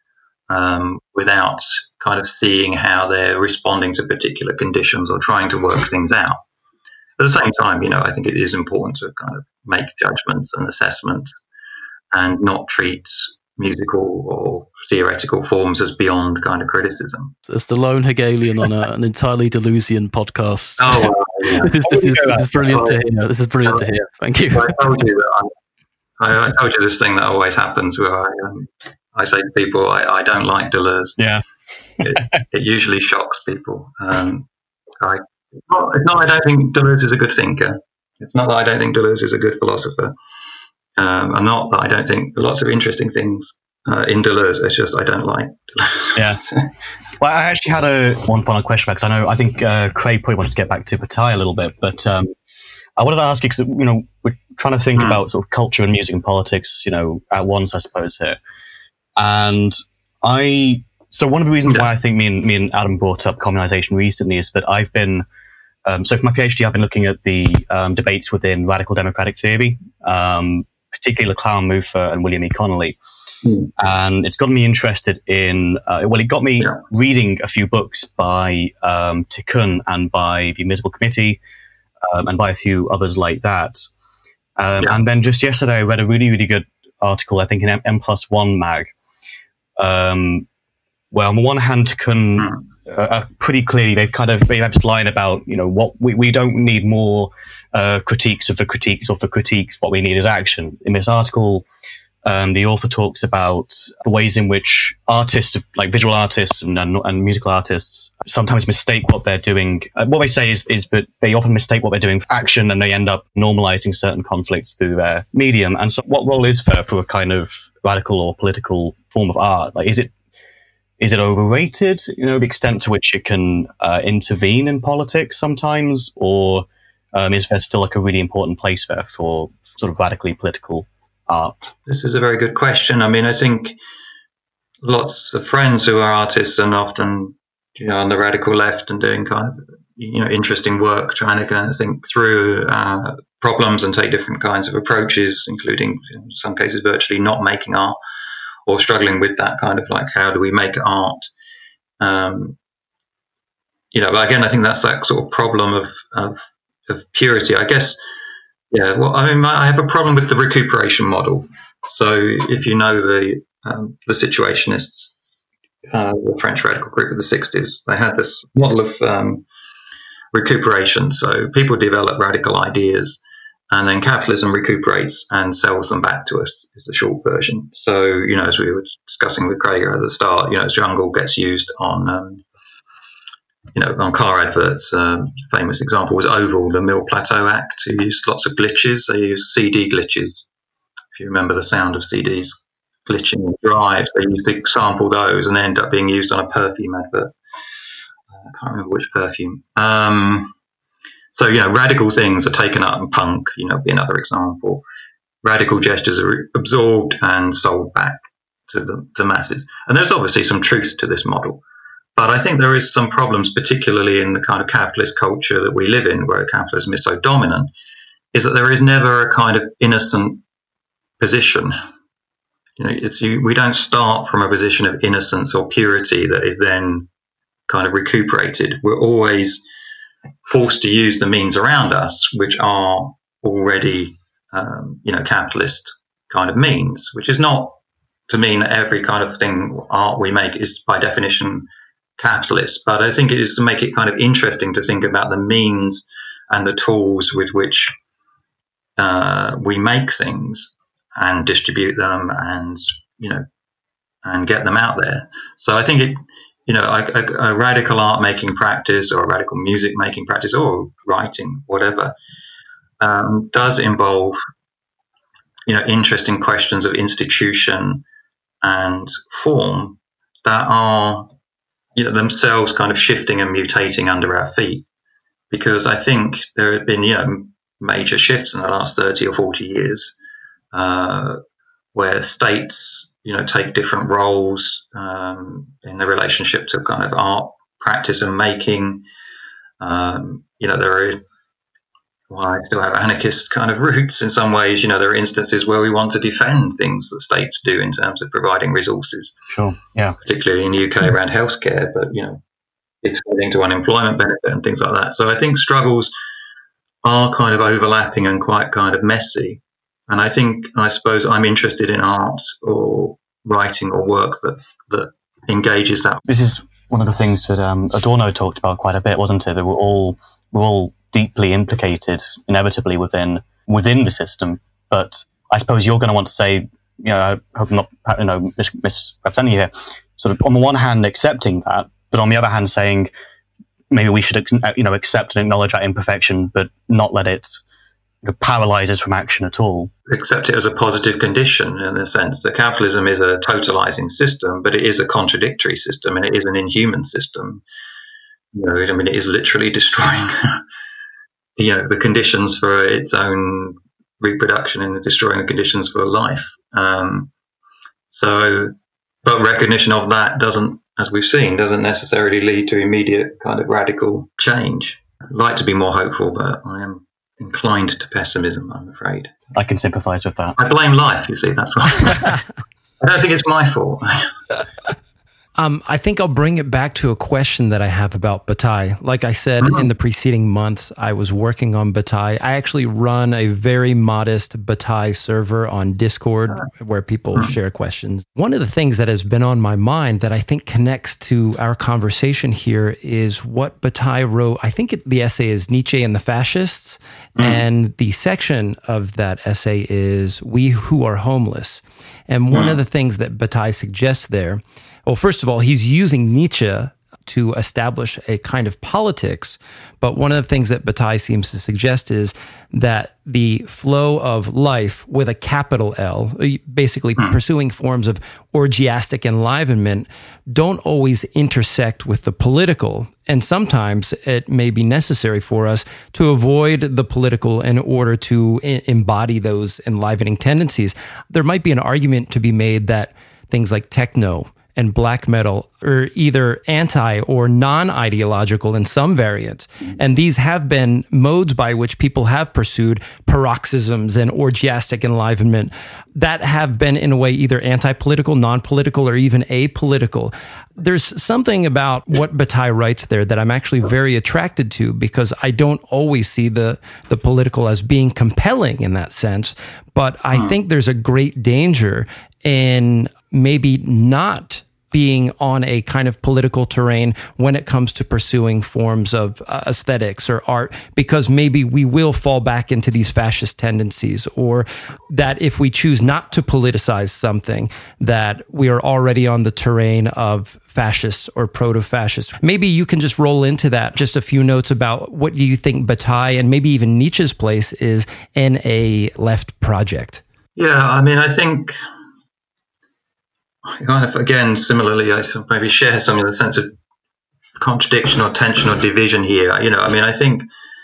Um, without kind of seeing how they're responding to particular conditions or trying to work things out. At the same time, you know, I think it is important to kind of make judgments and assessments and not treat musical or theoretical forms as beyond kind of criticism. It's the lone Hegelian on a, an entirely Delusian podcast. Oh, well, yeah. this, is, this, is, this is brilliant to hear. This is brilliant to hear. Thank you. I told you that I, I told you this thing that always happens where I, um, I say to people, I, I don't like Deleuze. Yeah. it, it usually shocks people. Um, I, it's, not, it's not I don't think Deleuze is a good thinker. It's not that I don't think Deleuze is a good philosopher. Um, and not that I don't think lots of interesting things uh, in Deleuze. It's just I don't like Deleuze. Yeah. Well, I actually had a one final question because I know I think uh, Craig probably wanted to get back to Bataille a little bit, but um, I wanted to ask you because you know we're trying to think mm. about sort of culture and music and politics, you know, at once, I suppose here. And I, so one of the reasons why I think me and me and Adam brought up communalization recently is that I've been, um, so for my PhD, I've been looking at the um, debates within radical democratic theory, um, particularly Clown Muffa and William E. Connolly. Mm. And it's gotten me interested in, uh, well, it got me yeah. reading a few books by um, Tikkun and by the Invisible Committee um, and by a few others like that. Um, yeah. And then just yesterday, I read a really, really good article, I think in M, M plus one mag, um, well, on the one hand, can Mm. uh, pretty clearly they've kind of they have this line about, you know, what we, we don't need more uh, critiques of the critiques of the critiques. What we need is action. In this article, um, the author talks about the ways in which artists, like visual artists and, and, and musical artists, sometimes mistake what they're doing. Uh, what they say is, is that they often mistake what they're doing for action, and they end up normalizing certain conflicts through their medium. And so what role is there for a kind of radical or political form of art? Like, is it is it overrated, you know, the extent to which it can uh, intervene in politics sometimes? Or um, is there still like a really important place there for sort of radically political art? This is a very good question. I mean, I think lots of friends who are artists and often, you know, on the radical left and doing kind of, you know, interesting work, trying to kind of think through uh, problems and take different kinds of approaches, including in some cases virtually not making art or struggling with that kind of like, how do we make art? Um, you know, again, I think that's that sort of problem of, of, of purity, I guess. Yeah, well, I mean, I have a problem with the recuperation model. So if you know the um, the Situationists, uh, the French radical group of the sixties, they had this model of um, recuperation. So people develop radical ideas, and then capitalism recuperates and sells them back to us, is the short version. So, you know, as we were discussing with Craig at the start, you know, jungle gets used on, um, you know, on car adverts. Um, famous example was Oval, the Mill Plateau Act, who used lots of glitches. They used C D glitches. If you remember the sound of C Ds glitching in drives, they used to sample those and they end up being used on a perfume advert. Uh, I can't remember which perfume. Um, So, you know, radical things are taken up in punk, you know, be another example. Radical gestures are absorbed and sold back to the to masses. And there's obviously some truth to this model. But I think there is some problems, particularly in the kind of capitalist culture that we live in, where capitalism is so dominant, is that there is never a kind of innocent position. You know, it's, you, we don't start from a position of innocence or purity that is then kind of recuperated. We're always forced to use the means around us, which are already, um, you know, capitalist kind of means, which is not to mean that every kind of thing, art we make is by definition capitalist. But I think it is to make it kind of interesting to think about the means and the tools with which uh, we make things and distribute them and, you know, and get them out there. So I think it, you know, a, a, a radical art making practice or a radical music making practice or writing, whatever, um, does involve, you know, interesting questions of institution and form that are, you know, themselves kind of shifting and mutating under our feet. Because I think there have been, you know, major shifts in the last thirty or forty years uh, where states, you know, take different roles um, in the relationship to kind of art practice and making. Um, you know, there are, well, I still have anarchist kind of roots in some ways. You know, there are instances where we want to defend things that states do in terms of providing resources. Sure, yeah. Particularly in the U K around healthcare, but, you know, extending to unemployment benefit and things like that. So I think struggles are kind of overlapping and quite kind of messy. And I think, I suppose I'm interested in art or writing or work that, that engages that. This is one of the things that um, Adorno talked about quite a bit, wasn't it? That we're all we're all deeply implicated, inevitably within within the system. But I suppose you're going to want to say, you know, I hope I'm not, you know, mis- misrepresenting you here. Sort of on the one hand, accepting that, but on the other hand, saying maybe we should, you know, accept and acknowledge that imperfection, but not let it, you know, paralyze us from action at all. Accept it as a positive condition in the sense that capitalism is a totalizing system, but it is a contradictory system and it is an inhuman system. You know, I mean, it is literally destroying, you know, the conditions for its own reproduction and destroying the conditions for life. Um, so, but recognition of that doesn't, as we've seen, doesn't necessarily lead to immediate kind of radical change. I'd like to be more hopeful, but I am inclined to pessimism, I'm afraid. I can sympathise with that. I blame life, you see, that's why. I don't think it's my fault. Um, I think I'll bring it back to a question that I have about Bataille. Like I said, mm-hmm. in the preceding months, I was working on Bataille. I actually run a very modest Bataille server on Discord where people mm-hmm. share questions. One of the things that has been on my mind that I think connects to our conversation here is what Bataille wrote. I think it, the essay is Nietzsche and the Fascists, mm-hmm. and the section of that essay is We Who Are Homeless. And one mm-hmm. of the things that Bataille suggests there, well, first of all, he's using Nietzsche to establish a kind of politics. But one of the things that Bataille seems to suggest is that the flow of life with a capital L, basically hmm. pursuing forms of orgiastic enlivenment, don't always intersect with the political. And sometimes it may be necessary for us to avoid the political in order to I- embody those enlivening tendencies. There might be an argument to be made that things like techno and black metal are either anti or non-ideological in some variants. And these have been modes by which people have pursued paroxysms and orgiastic enlivenment that have been in a way either anti-political, non-political, or even apolitical. There's something about what Bataille writes there that I'm actually very attracted to, because I don't always see the, the political as being compelling in that sense. But I think there's a great danger in maybe not being on a kind of political terrain when it comes to pursuing forms of uh, aesthetics or art, because maybe we will fall back into these fascist tendencies, or that if we choose not to politicize something, that we are already on the terrain of fascists or proto-fascists. Maybe you can just roll into that, just a few notes about what do you think Bataille and maybe even Nietzsche's place is in a left project? Yeah, I mean, I think kind of, again, similarly, I maybe share some of the sense of contradiction or tension or division here. You know, I mean, I think,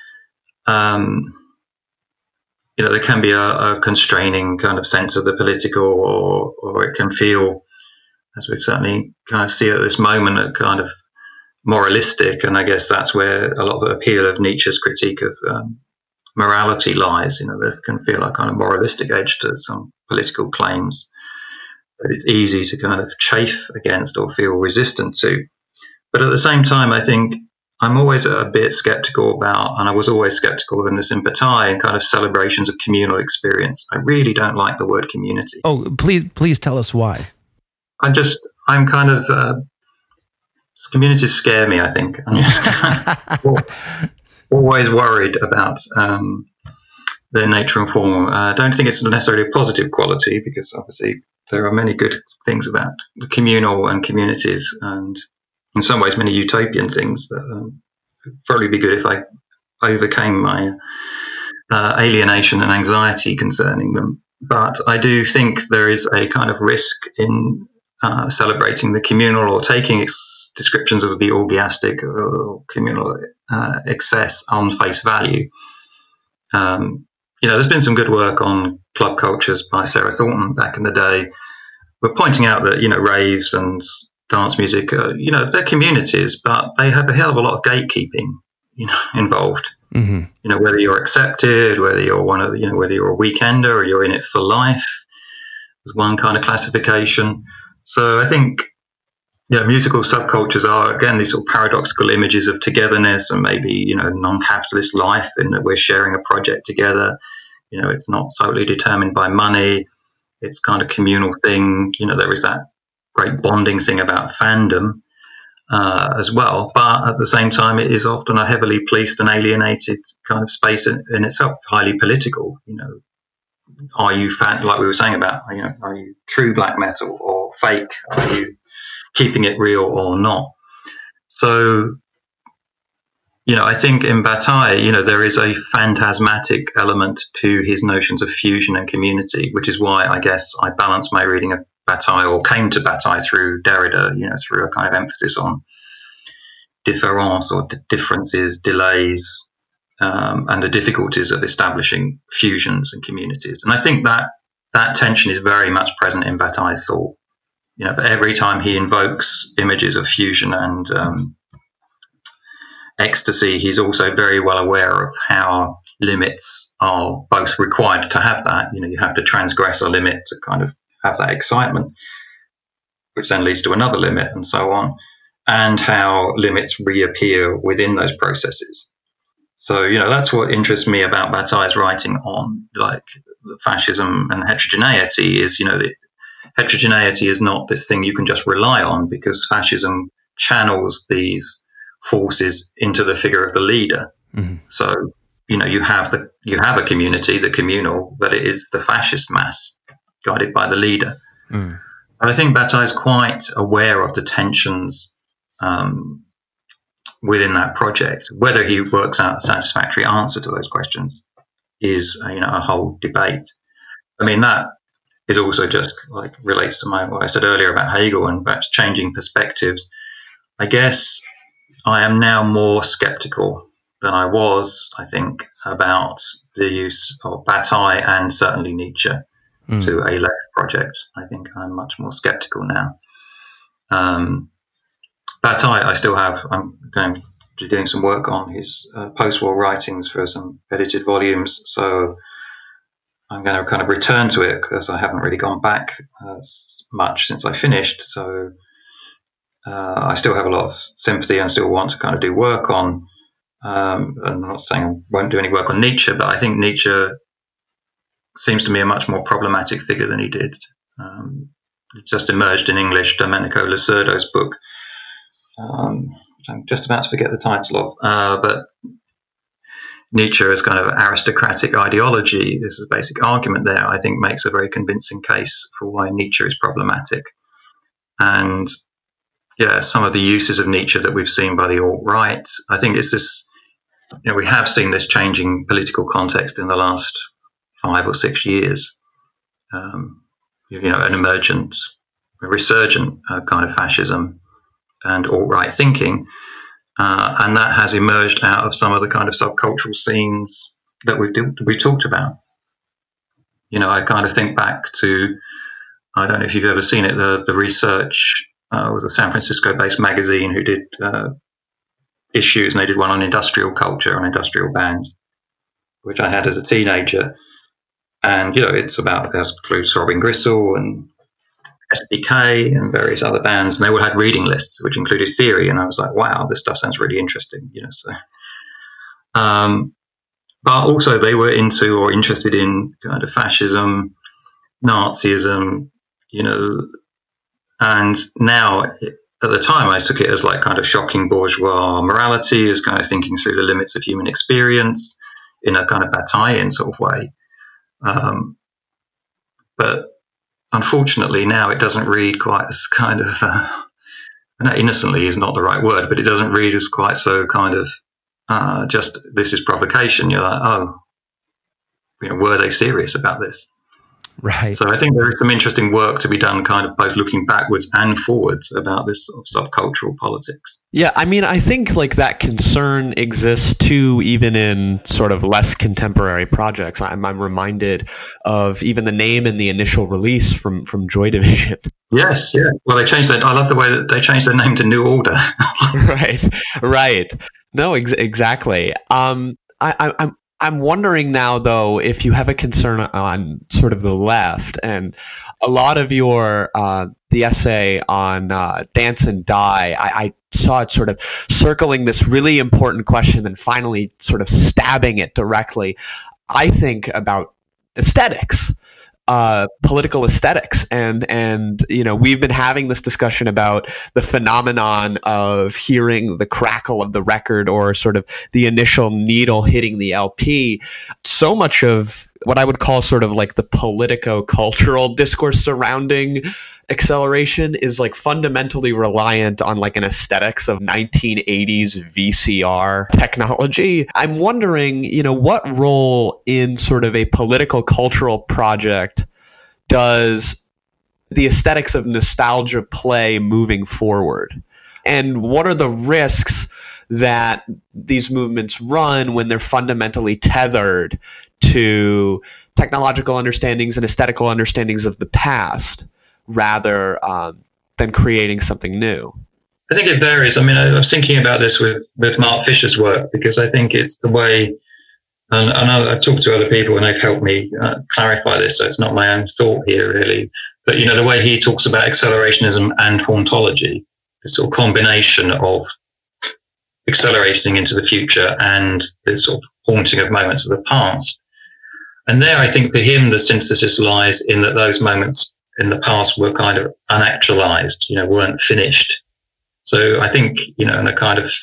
um, you know, there can be a, a constraining kind of sense of the political, or, or it can feel, as we've certainly kind of see at this moment, a kind of moralistic. And I guess that's where a lot of the appeal of Nietzsche's critique of um, morality lies. You know, there can feel a kind of moralistic edge to some political claims that it's easy to kind of chafe against or feel resistant to. But at the same time, I think I'm always a bit skeptical about, and I was always skeptical in this in Bataille, and kind of celebrations of communal experience. I really don't like the word community. Oh, please, please tell us why. I just, I'm kind of, uh, communities scare me, I think. I'm just always worried about um, their nature and form. I uh, don't think it's necessarily a positive quality, because obviously there are many good things about the communal and communities, and in some ways many utopian things that um, would probably be good if I overcame my uh, alienation and anxiety concerning them. But I do think there is a kind of risk in uh, celebrating the communal, or taking ex- descriptions of the orgiastic or communal uh, excess on face value. Um, You know, there's been some good work on club cultures by Sarah Thornton back in the day. We're pointing out that, you know, raves and dance music, uh, you know, they're communities, but they have a hell of a lot of gatekeeping, you know, involved. Mm-hmm. You know, whether you're accepted, whether you're one of, you know, whether you're a weekender or you're in it for life, there's one kind of classification. So I think, yeah, musical subcultures are, again, these sort of paradoxical images of togetherness and maybe, you know, non-capitalist life, in that we're sharing a project together. You know, it's not totally determined by money. It's kind of communal thing. You know, there is that great bonding thing about fandom uh, as well. But at the same time, it is often a heavily policed and alienated kind of space in, in itself, highly political. You know, are you fan, like we were saying about, you know, are you true black metal or fake? Are you keeping it real or not? So, you know, I think in Bataille, you know, there is a phantasmatic element to his notions of fusion and community, which is why I guess I balanced my reading of Bataille, or came to Bataille through Derrida, you know, through a kind of emphasis on différance, or d- differences, delays, um, and the difficulties of establishing fusions and communities. And I think that that tension is very much present in Bataille's thought. You know, but every time he invokes images of fusion and um, ecstasy, he's also very well aware of how limits are both required to have that. You know, you have to transgress a limit to kind of have that excitement. which then leads to another limit, and so on, and how limits reappear within those processes. So, you know, that's what interests me about Bataille's writing on, like, fascism and heterogeneity is, you know, the heterogeneity is not this thing you can just rely on, because fascism channels these forces into the figure of the leader. Mm-hmm. So, you know, you have the you have a community, the communal, but it is the fascist mass guided by the leader. Mm. And I think Bataille is quite aware of the tensions um, within that project. Whether he works out a satisfactory answer to those questions is, uh, you know, a whole debate. I mean, that is also just like relates to my what I said earlier about Hegel and perhaps changing perspectives. I guess I am now more skeptical than I was, I think, about the use of Bataille and certainly Nietzsche mm. to a left project. I think I'm much more skeptical now. Um, Bataille, I still have, I'm going to be doing some work on his uh, post-war writings for some edited volumes, so I'm going to kind of return to it because I haven't really gone back uh, much since I finished. So uh, I still have a lot of sympathy and still want to kind of do work on. Um, I'm not saying I won't do any work on Nietzsche, but I think Nietzsche seems to me a much more problematic figure than he did. Um, it just emerged in English, Domenico Lacerdo's book, um, which I'm just about to forget the title of, uh, but Nietzsche as kind of aristocratic ideology, this is a basic argument there, I think makes a very convincing case for why Nietzsche is problematic. And yeah, some of the uses of Nietzsche that we've seen by the alt-right, I think it's this, you know, we have seen this changing political context in the last five or six years. Um, you know, an emergent, a resurgent uh, kind of fascism and alt-right thinking. Uh, and that has emerged out of some of the kind of subcultural scenes that we've we talked about. You know, I kind of think back to, I don't know if you've ever seen it, the, the research uh, was a San Francisco-based magazine who did uh, issues, and they did one on industrial culture, on industrial bands, which I had as a teenager. And, you know, it's about, it includes Robin Gristle and S D K and various other bands, and they all had reading lists which included theory, and I was like, wow, this stuff sounds really interesting, you know. So um but also they were into or interested in kind of fascism, Nazism, you know. And now at the time I took it as like kind of shocking bourgeois morality, as kind of thinking through the limits of human experience in a kind of Bataillean sort of way. um but unfortunately, now it doesn't read quite as kind of, uh, innocently is not the right word, but it doesn't read as quite so kind of uh, just this is provocation. You're like, oh, you know, were they serious about this? Right. So I think there is some interesting work to be done, kind of both looking backwards and forwards about this sort of subcultural politics. Yeah, I mean, I think like that concern exists too, even in sort of less contemporary projects. I'm, I'm reminded of even the name in the initial release from, from Joy Division. Yes, yeah. Well, they changed that. I love the way that they changed their name to New Order. Right, right. No, ex- exactly. Um, I, I, I'm. I'm wondering now, though, if you have a concern on sort of the left, and a lot of your uh, the essay on uh, Dance and Die, I, I saw it sort of circling this really important question and finally sort of stabbing it directly. I think about aesthetics. Uh, political aesthetics. And, and, you know, we've been having this discussion about the phenomenon of hearing the crackle of the record or sort of the initial needle hitting the L P. So much of what I would call sort of like the politico-cultural discourse surrounding acceleration is like fundamentally reliant on like an aesthetics of nineteen eighties V C R technology. I'm wondering, you know, what role in sort of a political cultural project does the aesthetics of nostalgia play moving forward? And what are the risks that these movements run when they're fundamentally tethered to technological understandings and aesthetical understandings of the past, rather um, than creating something new? I think it varies. I mean, I, I was thinking about this with, with Mark Fisher's work, because I think it's the way, and, and I, I've talked to other people and they've helped me uh, clarify this, so it's not my own thought here really, But, you know, the way he talks about accelerationism and hauntology, the sort of combination of accelerating into the future and the sort of haunting of moments of the past. And there, I think for him, the synthesis lies in that those moments in the past were kind of unactualized, you know, weren't finished. So I think, you know, in a kind of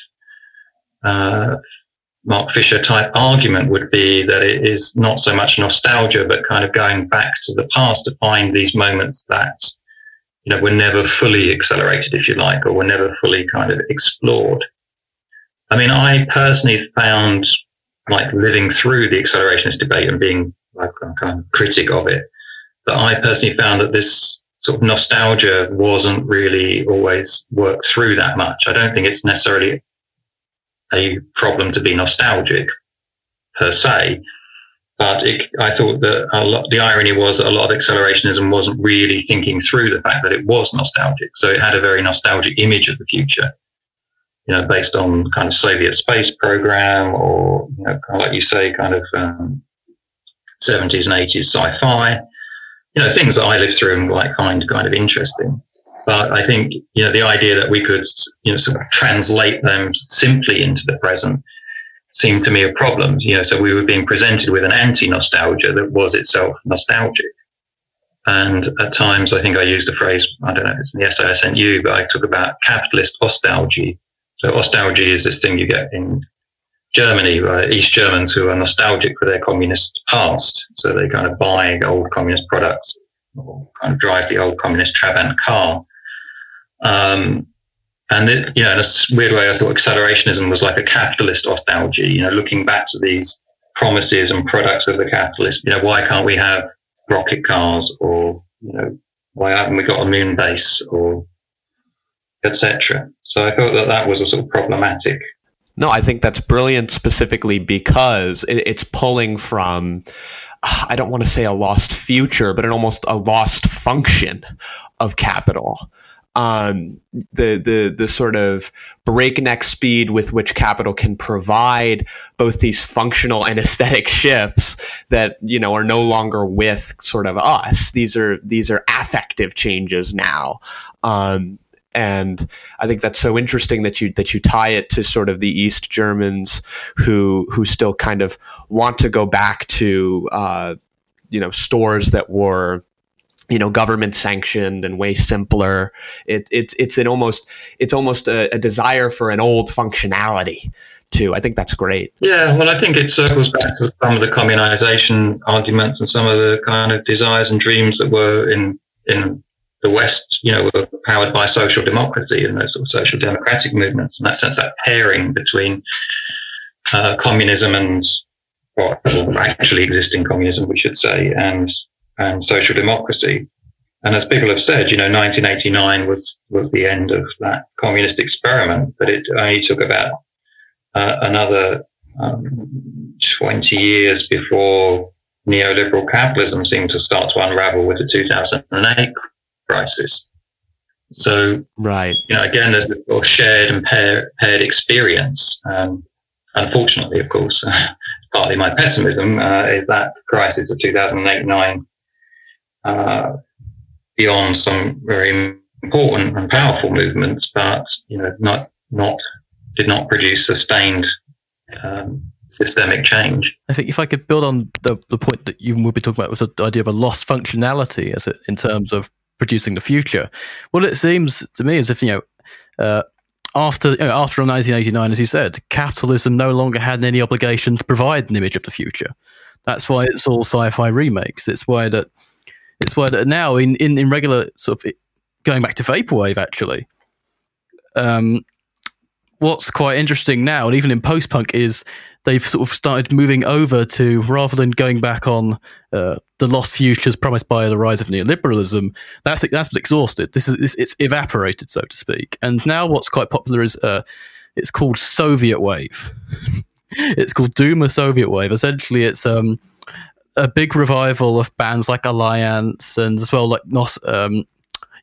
uh, Mark Fisher type argument would be that it is not so much nostalgia, but kind of going back to the past to find these moments that, you know, were never fully accelerated, if you like, or were never fully kind of explored. I mean, I personally found, like, living through the accelerationist debate and being like a kind of critic of it, that I personally found that this sort of nostalgia wasn't really always worked through that much. I don't think it's necessarily a problem to be nostalgic per se, but it, I thought that a lot, the irony was that a lot of accelerationism wasn't really thinking through the fact that it was nostalgic. So it had a very nostalgic image of the future, you know, based on kind of Soviet space program, or, you know, like you say, kind of um, seventies and eighties sci-fi, you know, things that I lived through and like find kind of interesting. But I think, you know, the idea that we could, you know, sort of translate them simply into the present seemed to me a problem. You know, so we were being presented with an anti-nostalgia that was itself nostalgic. And at times, I think I used the phrase, I don't know, it's in the essay I sent you, but I talk about capitalist ostalgie. So ostalgie is this thing you get in Germany, uh, East Germans who are nostalgic for their communist past. So they kind of buy old communist products or kind of drive the old communist Trabant car. Um, and, it, you know, in a weird way, I thought accelerationism was like a capitalist ostalgie, you know, looking back to these promises and products of the capitalists. You know, why can't we have rocket cars, or, you know, why haven't we got a moon base, or et cetera. So I thought that that was a sort of problematic. No, I think that's brilliant, specifically because it, it's pulling from, I don't want to say a lost future, but an almost a lost function of capital. Um, the the the sort of breakneck speed with which capital can provide both these functional and aesthetic shifts that, you know, are no longer with sort of us. These are these are affective changes now. Um, And I think that's so interesting that you that you tie it to sort of the East Germans who who still kind of want to go back to uh, you know, stores that were, you know, government sanctioned and way simpler. It, it's it's an almost it's almost a, a desire for an old functionality too. I think that's great. Yeah, well, I think it circles back to some of the communization arguments and some of the kind of desires and dreams that were in in. the West, you know, were powered by social democracy and those sort of social democratic movements. In that sense, that pairing between uh, communism and, well, actually existing communism, we should say, and and social democracy. And as people have said, you know, nineteen eighty-nine was was the end of that communist experiment, but it only took about uh, another um, twenty years before neoliberal capitalism seemed to start to unravel with the two thousand eight crisis. So, right, you know, again, there's a sort of shared and pair, paired experience. Um, unfortunately, of course, partly my pessimism uh, is that crisis of two thousand eight nine, uh, beyond some very important and powerful movements, but, you know, not not did not produce sustained um, systemic change. I think if I could build on the, the point that you would be talking about with the idea of a lost functionality as it, in terms of producing the future. Well, it seems to me as if, you know, uh, after you know, after nineteen eighty-nine, as you said, capitalism no longer had any obligation to provide an image of the future. That's why it's all sci-fi remakes. It's why that it's why that now in, in, in regular sort of going back to vaporwave, actually, um, what's quite interesting now, and even in post-punk, is they've sort of started moving over to, rather than going back on uh, the lost futures promised by the rise of neoliberalism, that's that's exhausted. This is it's, it's evaporated, so to speak. And now what's quite popular is uh, it's called Soviet wave. It's called Duma Soviet wave. Essentially, it's um, a big revival of bands like Alliance and as well like Nos. Um,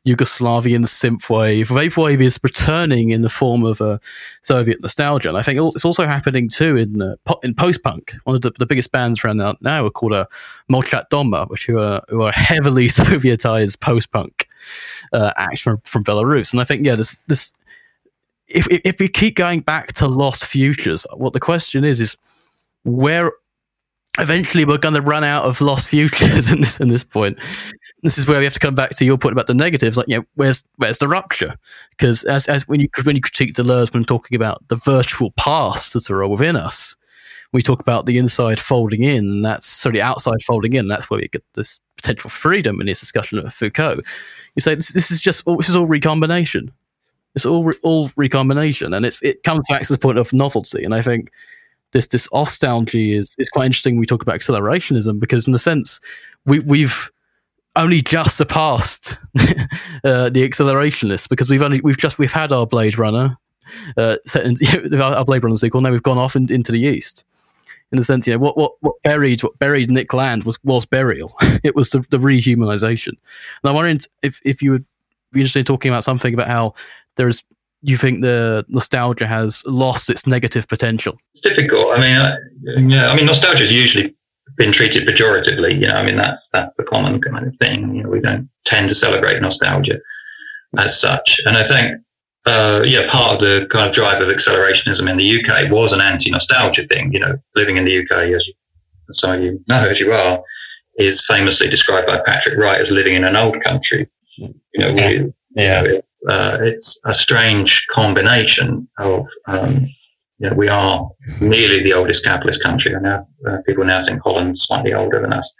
Yugoslavian synthwave. Vaporwave is returning in the form of a Soviet nostalgia, and I think it's also happening too in uh, in post-punk. One of the, the biggest bands around now, now are called uh, Molchat Doma, which who are who are heavily Sovietized post-punk uh, acts from, from Belarus. And I think yeah, this this if if we keep going back to lost futures, what the question is is where. Eventually, we're going to run out of lost futures in this in this point. This is where we have to come back to your point about the negatives. Like, you know, where's where's the rupture? Because as as when you when you critique Deleuze when talking about the virtual pasts that are within us, we talk about the inside folding in. And that's sorry, the outside folding in. That's where we get this potential for freedom in his discussion of Foucault. You say this, this is just all, this is all recombination. It's all re, all recombination, and it's it comes back to the point of novelty. And I think. This this nostalgia is, is quite interesting. We talk about accelerationism because, in a sense, we we've only just surpassed uh, the accelerationists because we've only we've just we've had our Blade Runner uh, set in, our Blade Runner sequel. Now we've gone off in, into the east. In the sense, you know, what what what buried what buried Nick Land was was burial. It was the, the rehumanization. And I'm wondering if if you would be interested in talking about something about how there is. You think the nostalgia has lost its negative potential? It's difficult. I mean, uh, yeah. I mean, nostalgia has usually been treated pejoratively. You know, I mean, that's that's the common kind of thing. You know, we don't tend to celebrate nostalgia as such. And I think, uh, yeah, part of the kind of drive of accelerationism in the U K was an anti-nostalgia thing. You know, living in the U K, as, you, as some of you know, as you are, is famously described by Patrick Wright as living in an old country. You know, we, yeah. You know, Uh, it's a strange combination of, um, you know, we are nearly the oldest capitalist country. I know uh, people now think Holland's slightly older than us.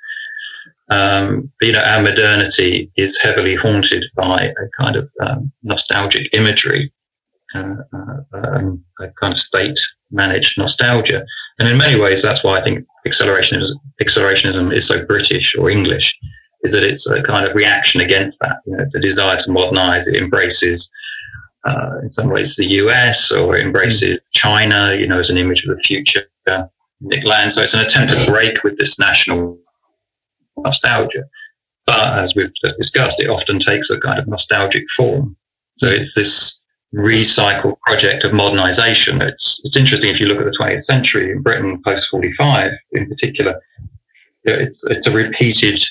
Um, but, you know, our modernity is heavily haunted by a kind of um, nostalgic imagery, uh, uh, um, a kind of state-managed nostalgia. And in many ways, that's why I think accelerationism, accelerationism is so British or English. Is that it's a kind of reaction against that. You know, it's a desire to modernize. It embraces, uh, in some ways, the U S or it embraces mm. China, you know, as an image of the future. Uh, Nick Land. So it's an attempt to break with this national nostalgia. But as we've just discussed, it often takes a kind of nostalgic form. So it's this recycled project of modernization. It's it's interesting if you look at the twentieth century in Britain, post forty-five in particular. You know, it's it's a repeated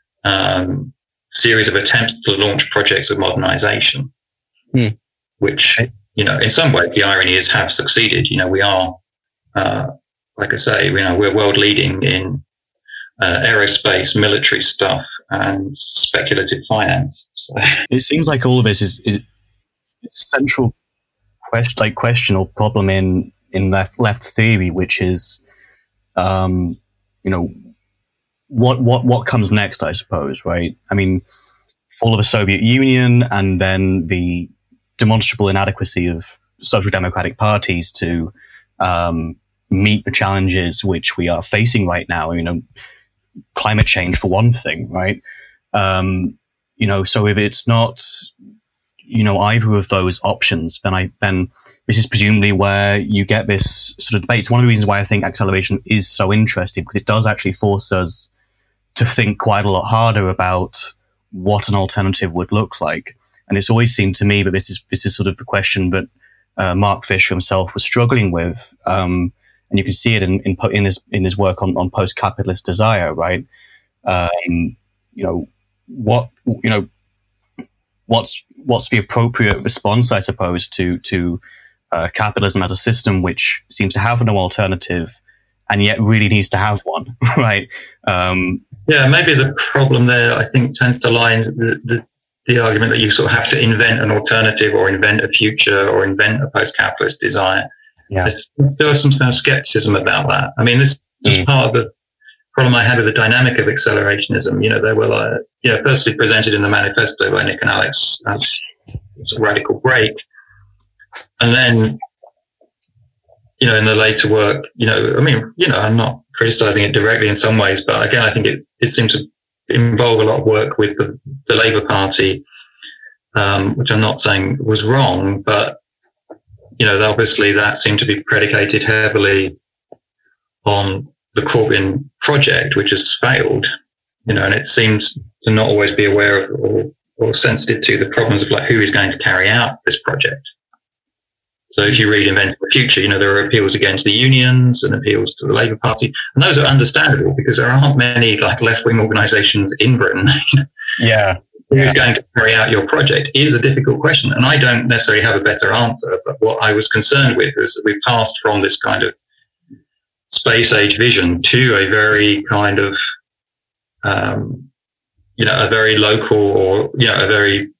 Um, series of attempts to launch projects of modernization, hmm. which, you know, in some ways the irony is have succeeded. You know, we are, uh, like I say, you know, we're world leading in uh, aerospace, military stuff, and speculative finance. So. It seems like all of this is, is a central question, like question or problem in in left left theory, which is, um, you know. What what what comes next? I suppose, right? I mean, fall of the Soviet Union, and then the demonstrable inadequacy of social democratic parties to um, meet the challenges which we are facing right now. You know, climate change for one thing, right? Um, you know, so if it's not, you know, either of those options, then I then this is presumably where you get this sort of debate. It's one of the reasons why I think acceleration is so interesting, because it does actually force us to think quite a lot harder about what an alternative would look like. And it's always seemed to me that this is this is sort of the question that uh, Mark Fisher himself was struggling with, um, and you can see it in in, in his in his work on, on post-capitalist desire, right? Um, you know what you know what's what's the appropriate response, I suppose, to to uh, capitalism as a system which seems to have no alternative, and yet really needs to have one, right? Um, yeah, maybe the problem there, I think, tends to lie in the, the, the argument that you sort of have to invent an alternative or invent a future or invent a post-capitalist desire. Yeah. There was some kind of skepticism about that. I mean, this is mm. part of the problem I had with the dynamic of accelerationism. You know, they were, like, you know, firstly presented in the manifesto by Nick and Alex as a radical break. And then, you know, in the later work, you know, I mean, you know, I'm not criticizing it directly in some ways, but again, I think it, it seems to involve a lot of work with the, the Labour Party, um, which I'm not saying was wrong, but, you know, obviously that seemed to be predicated heavily on the Corbyn project, which has failed, you know, and it seems to not always be aware of or or sensitive to the problems of like who is going to carry out this project. So if you read Inventing the Future, you know, there are appeals against the unions and appeals to the Labour Party. And those are understandable because there aren't many like left-wing organisations in Britain. Yeah. Who's yeah. going to carry out your project is a difficult question. And I don't necessarily have a better answer. But what I was concerned with was that we passed from this kind of space age vision to a very kind of, um, you know, a very local or, you know, a very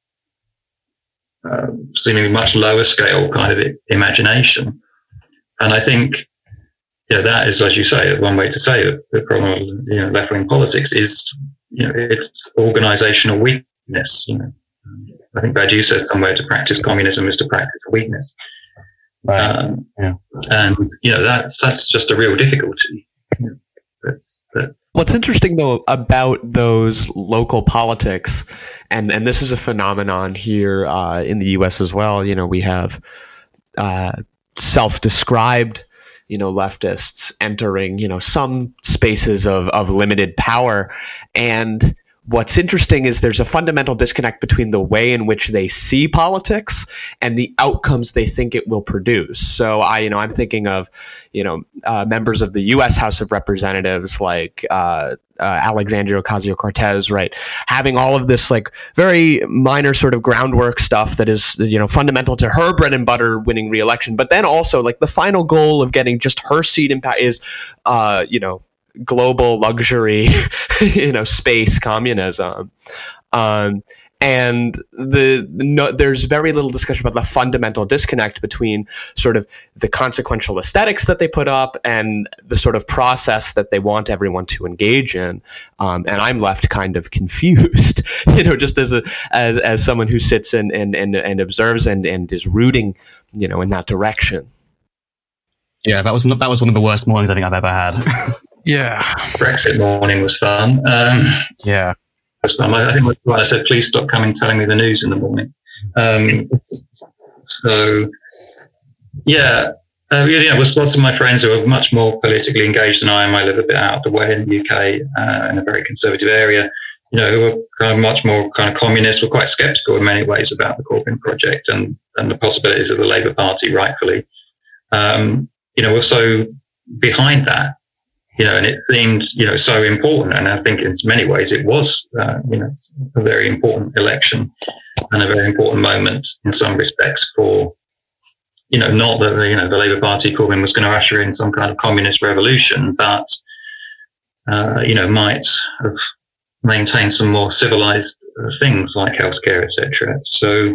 Uh, seemingly much lower scale kind of imagination. And I think, yeah, that is, as you say, one way to say it. The problem of, you know, left-wing politics is, you know, it's organizational weakness. You know, I think Badiou says somewhere to practice communism is to practice weakness. Right. Um, yeah. And, you know, that's, that's just a real difficulty. You know, that's, that, What's interesting, though, about those local politics, and, and this is a phenomenon here uh, in the U S as well, you know, we have uh, self-described, you know, leftists entering, you know, some spaces of, of limited power. And what's interesting is there's a fundamental disconnect between the way in which they see politics and the outcomes they think it will produce. So I, you know, I'm thinking of, you know, uh, members of the U S House of Representatives like uh, uh, Alexandria Ocasio-Cortez, right, having all of this like very minor sort of groundwork stuff that is, you know, fundamental to her bread and butter winning re-election. But then also like the final goal of getting just her seat in power is, uh, you know, global luxury, you know, space communism. Um, and the, no, there's very little discussion about the fundamental disconnect between sort of the consequential aesthetics that they put up and the sort of process that they want everyone to engage in. Um, and I'm left kind of confused, you know, just as a, as, as someone who sits and, and, and, and observes and, and is rooting, you know, in that direction. Yeah, that was, that was one of the worst mornings I think I've ever had. Yeah. Brexit morning was fun. Um, yeah. I think I said, please stop coming telling me the news in the morning. Um, so, yeah, uh, yeah, with lots of my friends who are much more politically engaged than I am. I live a bit out of the way in the U K, uh, in a very conservative area, you know, who are kind of much more kind of communist, were quite sceptical in many ways about the Corbyn project and, and the possibilities of the Labour Party, rightfully. Um, you know, we're so behind that. You know, and it seemed, you know, so important. And I think in many ways it was, uh, you know, a very important election and a very important moment in some respects for, you know, not that, you know, the Labour Party, Corbyn was going to usher in some kind of communist revolution, but, uh, you know, might have maintained some more civilized things like healthcare, et cetera. So,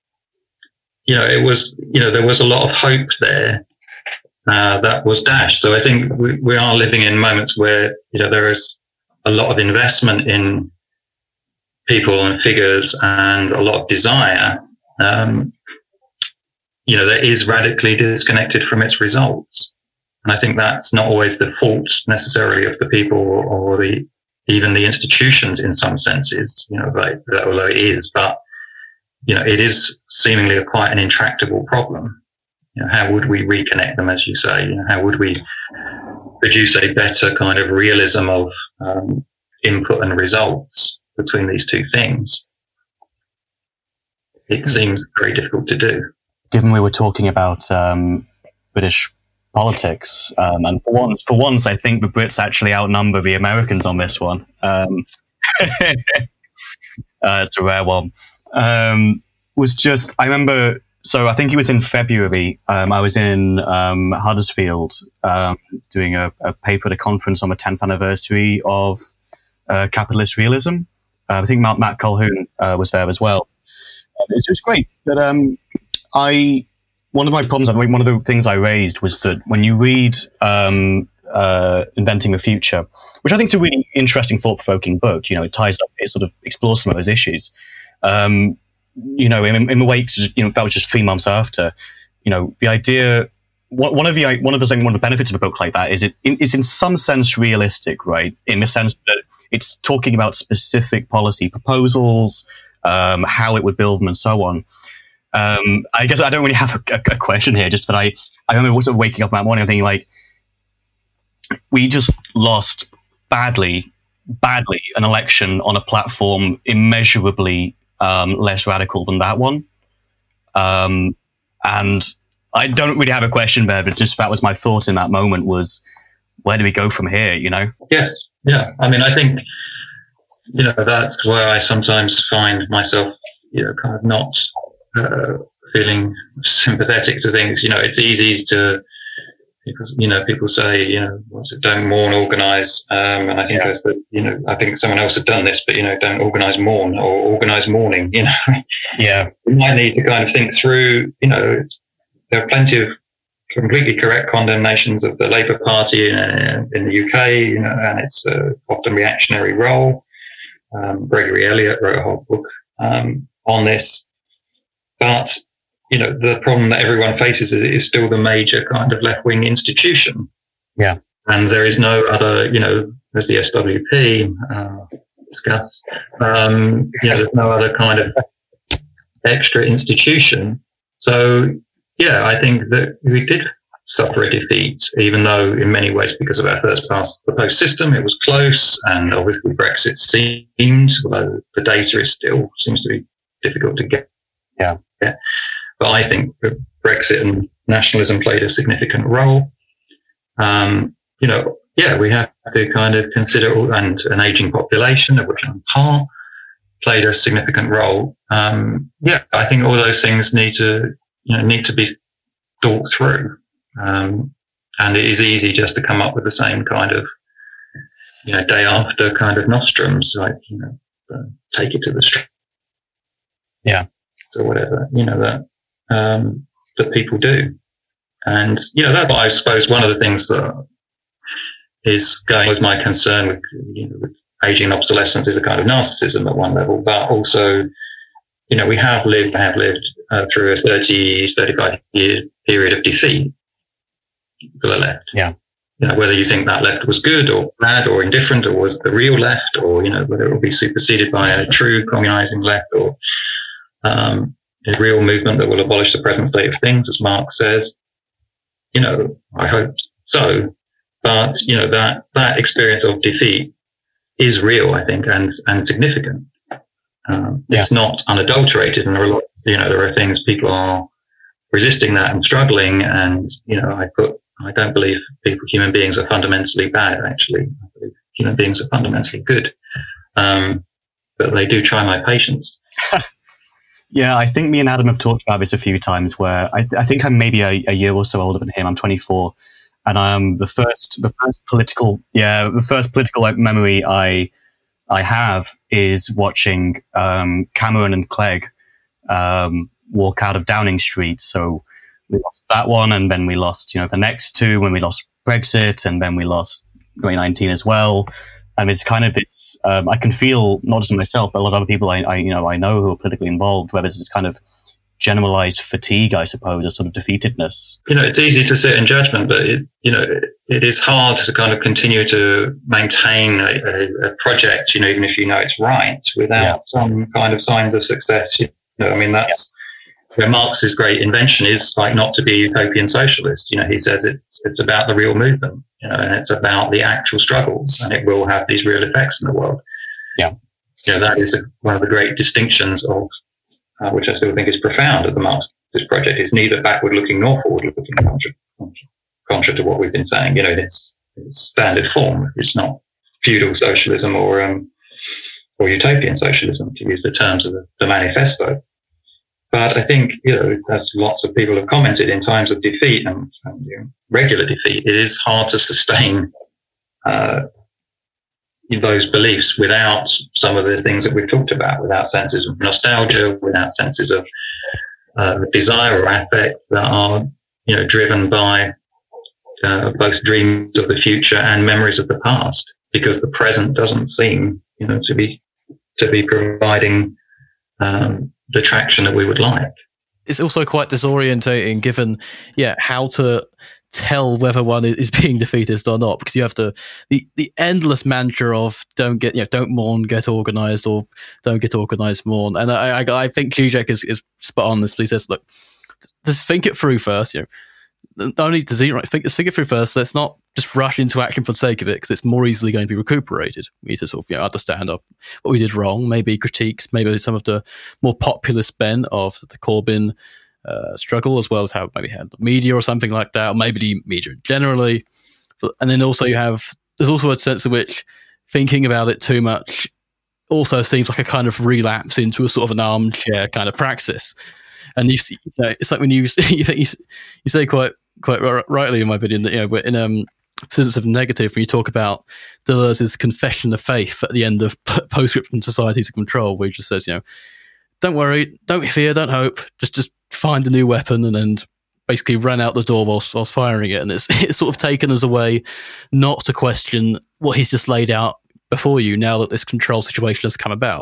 you know, it was, you know, there was a lot of hope there. Uh, that was dashed. So I think we, we are living in moments where, you know, there is a lot of investment in people and figures and a lot of desire, um, you know, that is radically disconnected from its results. And I think that's not always the fault necessarily of the people or, or the even the institutions in some senses, you know, like, although it is, but, you know, it is seemingly a, quite an intractable problem. You know, how would we reconnect them, as you say? You know, how would we produce a better kind of realism of um, input and results between these two things? It seems very difficult to do. Given we were talking about um, British politics, um, and for once, for once, I think the Brits actually outnumber the Americans on this one. Um, uh, it's a rare one. Um, was just I remember. So I think it was in February. Um, I was in um, Huddersfield um, doing a, a paper at a conference on the tenth anniversary of uh, capitalist realism. Uh, I think Matt, Matt Colquhoun uh, was there as well. It was, it was great. But um, I, one of my problems, I think one of the things I raised was that when you read um, uh, Inventing the Future, which I think is a really interesting, thought-provoking book, you know, it ties up, it sort of explores some of those issues. Um, you know, in, in the wake, you know, that was just three months after, you know, the idea, one of the, one of the, one of the benefits of a book like that is it is in some sense realistic, right? In the sense that it's talking about specific policy proposals, um, how it would build them and so on. Um, I guess I don't really have a, a, a question here, just that I, I remember also waking up that morning and thinking like, we just lost badly, badly an election on a platform immeasurably um, less radical than that one. Um, and I don't really have a question there, but just that was my thought in that moment was, where do we go from here, you know? Yes, yeah. I mean, I think, you know, that's where I sometimes find myself, you know, kind of not uh, feeling sympathetic to things. You know, it's easy to, because, you know, people say, you know, what's it, don't mourn, organize. Um, and I think yeah. that's the, you know, I think someone else had done this, but, you know, don't organize mourn or organize mourning, you know. Yeah. We might need to kind of think through, you know, there are plenty of completely correct condemnations of the Labour Party in, in the U K, you know, and its uh, often reactionary role. Um, Gregory Elliott wrote a whole book um, on this. But, you know, the problem that everyone faces is it is still the major kind of left-wing institution. Yeah. And there is no other, you know, there's the S W P, uh, discuss, um, you know, there's no other kind of extra institution. So, yeah, I think that we did suffer a defeat, even though in many ways, because of our first past the post system, it was close, and obviously Brexit seemed, although the data is still seems to be difficult to get. Yeah. Yeah. But I think that Brexit and nationalism played a significant role. Um, you know, yeah, we have to kind of consider, and an aging population, of which I'm part, played a significant role. Um, yeah, I think all those things need to, you know, need to be thought through. Um, and it is easy just to come up with the same kind of, you know, day after kind of nostrums, like, you know, uh, take it to the street. Yeah. Or whatever, you know, that, um, that people do. And, you know, that's, I suppose, one of the things that is going with my concern with, you know, with aging and obsolescence is a kind of narcissism at one level, but also, you know, we have lived, have lived uh, through a thirty, thirty-five year period of defeat for the left. Yeah. You know, whether you think that left was good or bad or indifferent or was the real left, or, you know, whether it will be superseded by a true communizing left or um, a real movement that will abolish the present state of things, as Marx says. You know, I hope so. But, you know, that, that experience of defeat is real, I think, and, and significant. Um, yeah. It's not unadulterated, and there are a lot, you know, there are things people are resisting that and struggling. And, you know, I put, I don't believe people, human beings are fundamentally bad, actually. I believe human beings are fundamentally good. Um, but they do try my patience. Yeah, I think me and Adam have talked about this a few times where I, I think I'm maybe a, a year or so older than him. I'm twenty-four. And I am the first, the first political, yeah, the first political memory I, I have is watching um, Cameron and Clegg um, walk out of Downing Street. So we lost that one, and then we lost, you know, the next two when we lost Brexit, and then we lost twenty nineteen as well. And it's kind of this. Um, I can feel not just myself, but a lot of other people I, I, you know, I know who are politically involved, where there's this kind of generalized fatigue, I suppose, or sort of defeatedness. You know, it's easy to sit in judgment, but it, you know, it, it is hard to kind of continue to maintain a, a, a project, you know, even if you know it's right, without yeah. some kind of signs of success. You know, I mean, that's yeah. where Marx's great invention is, like, not to be a utopian socialist. You know, he says it's it's about the real movement, you know, and it's about the actual struggles, and it will have these real effects in the world. Yeah, you know, that is a, one of the great distinctions of. Uh, which I still think is profound of the Marxist project. It's neither backward-looking nor forward-looking, contrary, contrary to what we've been saying. You know, in its, its standard form, it's not feudal socialism or um, or utopian socialism, to use the terms of the, the manifesto. But I think, you know, as lots of people have commented, in times of defeat and, and you know, regular defeat, it is hard to sustain uh, those beliefs without some of the things that we've talked about, without senses of nostalgia, without senses of uh, desire or affect that are, you know, driven by uh, both dreams of the future and memories of the past, because the present doesn't seem, you know, to be to be providing um, the traction that we would like. It's also quite disorientating, given, yeah, how to tell whether one is being defeatist or not, because you have to the, the endless mantra of don't get, you know, don't mourn, get organized, or don't get organized, mourn. And I I, I think Zizek is, is spot on this. He says, look, just think it through first. You know, not only does he think this figure through first, let's not just rush into action for the sake of it, because it's more easily going to be recuperated. We need to sort of, you know, understand our, what we did wrong, maybe critiques, maybe some of the more populist bent of the Corbyn uh, struggle, as well as how maybe handled media or something like that, or maybe the media generally. And then also you have, there's also a sense in which thinking about it too much also seems like a kind of relapse into a sort of an armchair kind of praxis. And you, you know, it's like when you you, think you you say quite quite rightly, in my opinion, that, you know, in um, Persistence of Negative, when you talk about Deleuze's confession of faith at the end of Postscriptum Societies of Control, where he just says, you know, don't worry, don't fear, don't hope, just just find a new weapon, and then basically ran out the door whilst, whilst firing it. And it's it's sort of taken as a way not to question what he's just laid out before you, now that this control situation has come about.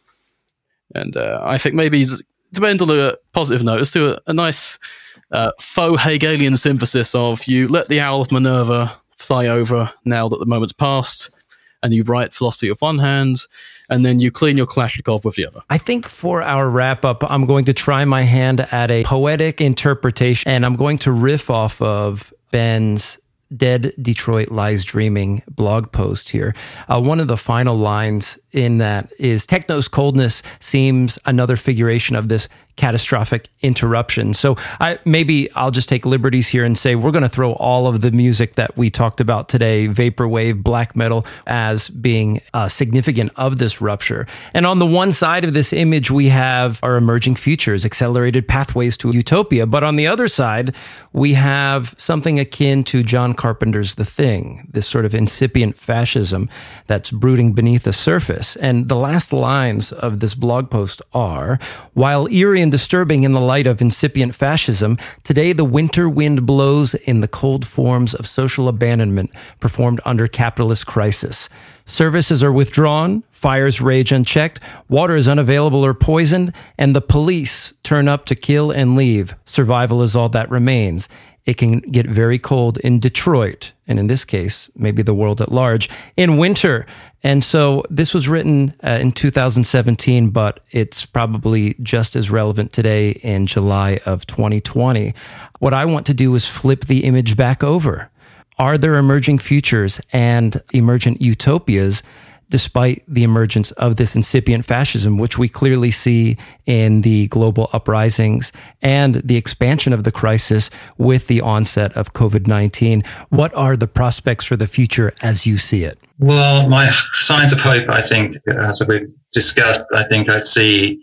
And uh, I think maybe he's, to end on a positive note, let's do a, a nice uh, faux Hegelian synthesis of you let the owl of Minerva fly over now that the moment's passed, and you write philosophy with one hand, and then you clean your Kalashnikov with the other. I think for our wrap-up, I'm going to try my hand at a poetic interpretation, and I'm going to riff off of Ben's Dead Detroit Lies Dreaming blog post here. Uh, one of the final lines in that is, techno's coldness seems another figuration of this catastrophic interruption. So I maybe I'll just take liberties here and say we're going to throw all of the music that we talked about today, vaporwave, black metal, as being uh, significant of this rupture. And on the one side of this image, we have our emerging futures, accelerated pathways to utopia. But on the other side, we have something akin to John Carpenter's The Thing, this sort of incipient fascism that's brooding beneath the surface. And the last lines of this blog post are, while eerie and disturbing in the light of incipient fascism, today the winter wind blows in the cold forms of social abandonment performed under capitalist crisis. Services are withdrawn, fires rage unchecked, water is unavailable or poisoned, and the police turn up to kill and leave. Survival is all that remains. It can get very cold in Detroit, and in this case, maybe the world at large, in winter. And so this was written uh, in two thousand seventeen, but it's probably just as relevant today in July of twenty twenty. What I want to do is flip the image back over. Are there emerging futures and emergent utopias despite the emergence of this incipient fascism, which we clearly see in the global uprisings and the expansion of the crisis with the onset of COVID nineteen? What are the prospects for the future as you see it? Well, my signs of hope, I think, as we've discussed, I think I see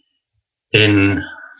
in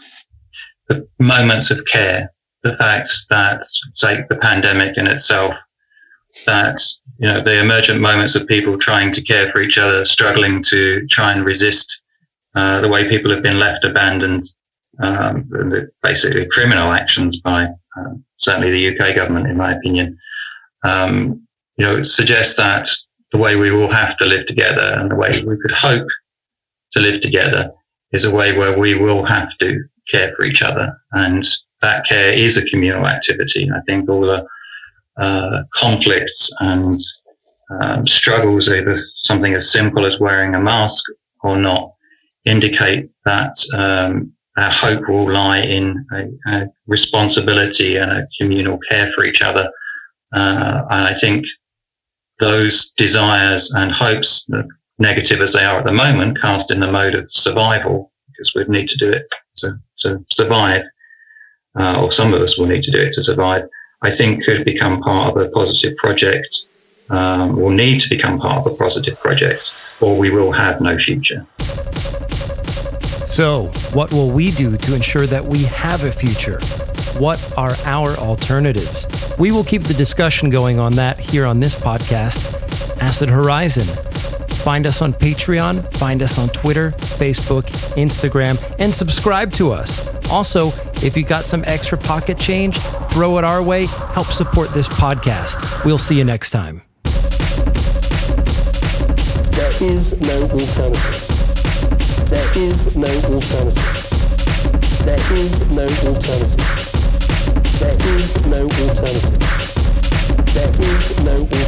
the moments of care, the fact that, say, the pandemic in itself, that, you know, the emergent moments of people trying to care for each other, struggling to try and resist uh, the way people have been left abandoned, um, the basically criminal actions by uh, certainly the U K government, in my opinion, um, you know, suggests that the way we all have to live together and the way we could hope to live together is a way where we will have to care for each other. And that care is a communal activity. I think all the uh, conflicts and um, struggles over something as simple as wearing a mask or not indicate that um, our hope will lie in a, a responsibility and a communal care for each other. Uh, and I think those desires and hopes, negative as they are at the moment, cast in the mode of survival, because we need to do it to, to survive, uh, or some of us will need to do it to survive, I think could become part of a positive project, um, will need to become part of a positive project, or we will have no future. So, what will we do to ensure that we have a future? What are our alternatives? We will keep the discussion going on that here on this podcast, Acid Horizon. Find us on Patreon, find us on Twitter, Facebook, Instagram, and subscribe to us. Also, if you got some extra pocket change, throw it our way, help support this podcast. We'll see you next time. There is no alternative. There is no alternative. There is no alternative. There is no alternative. There is no alternative.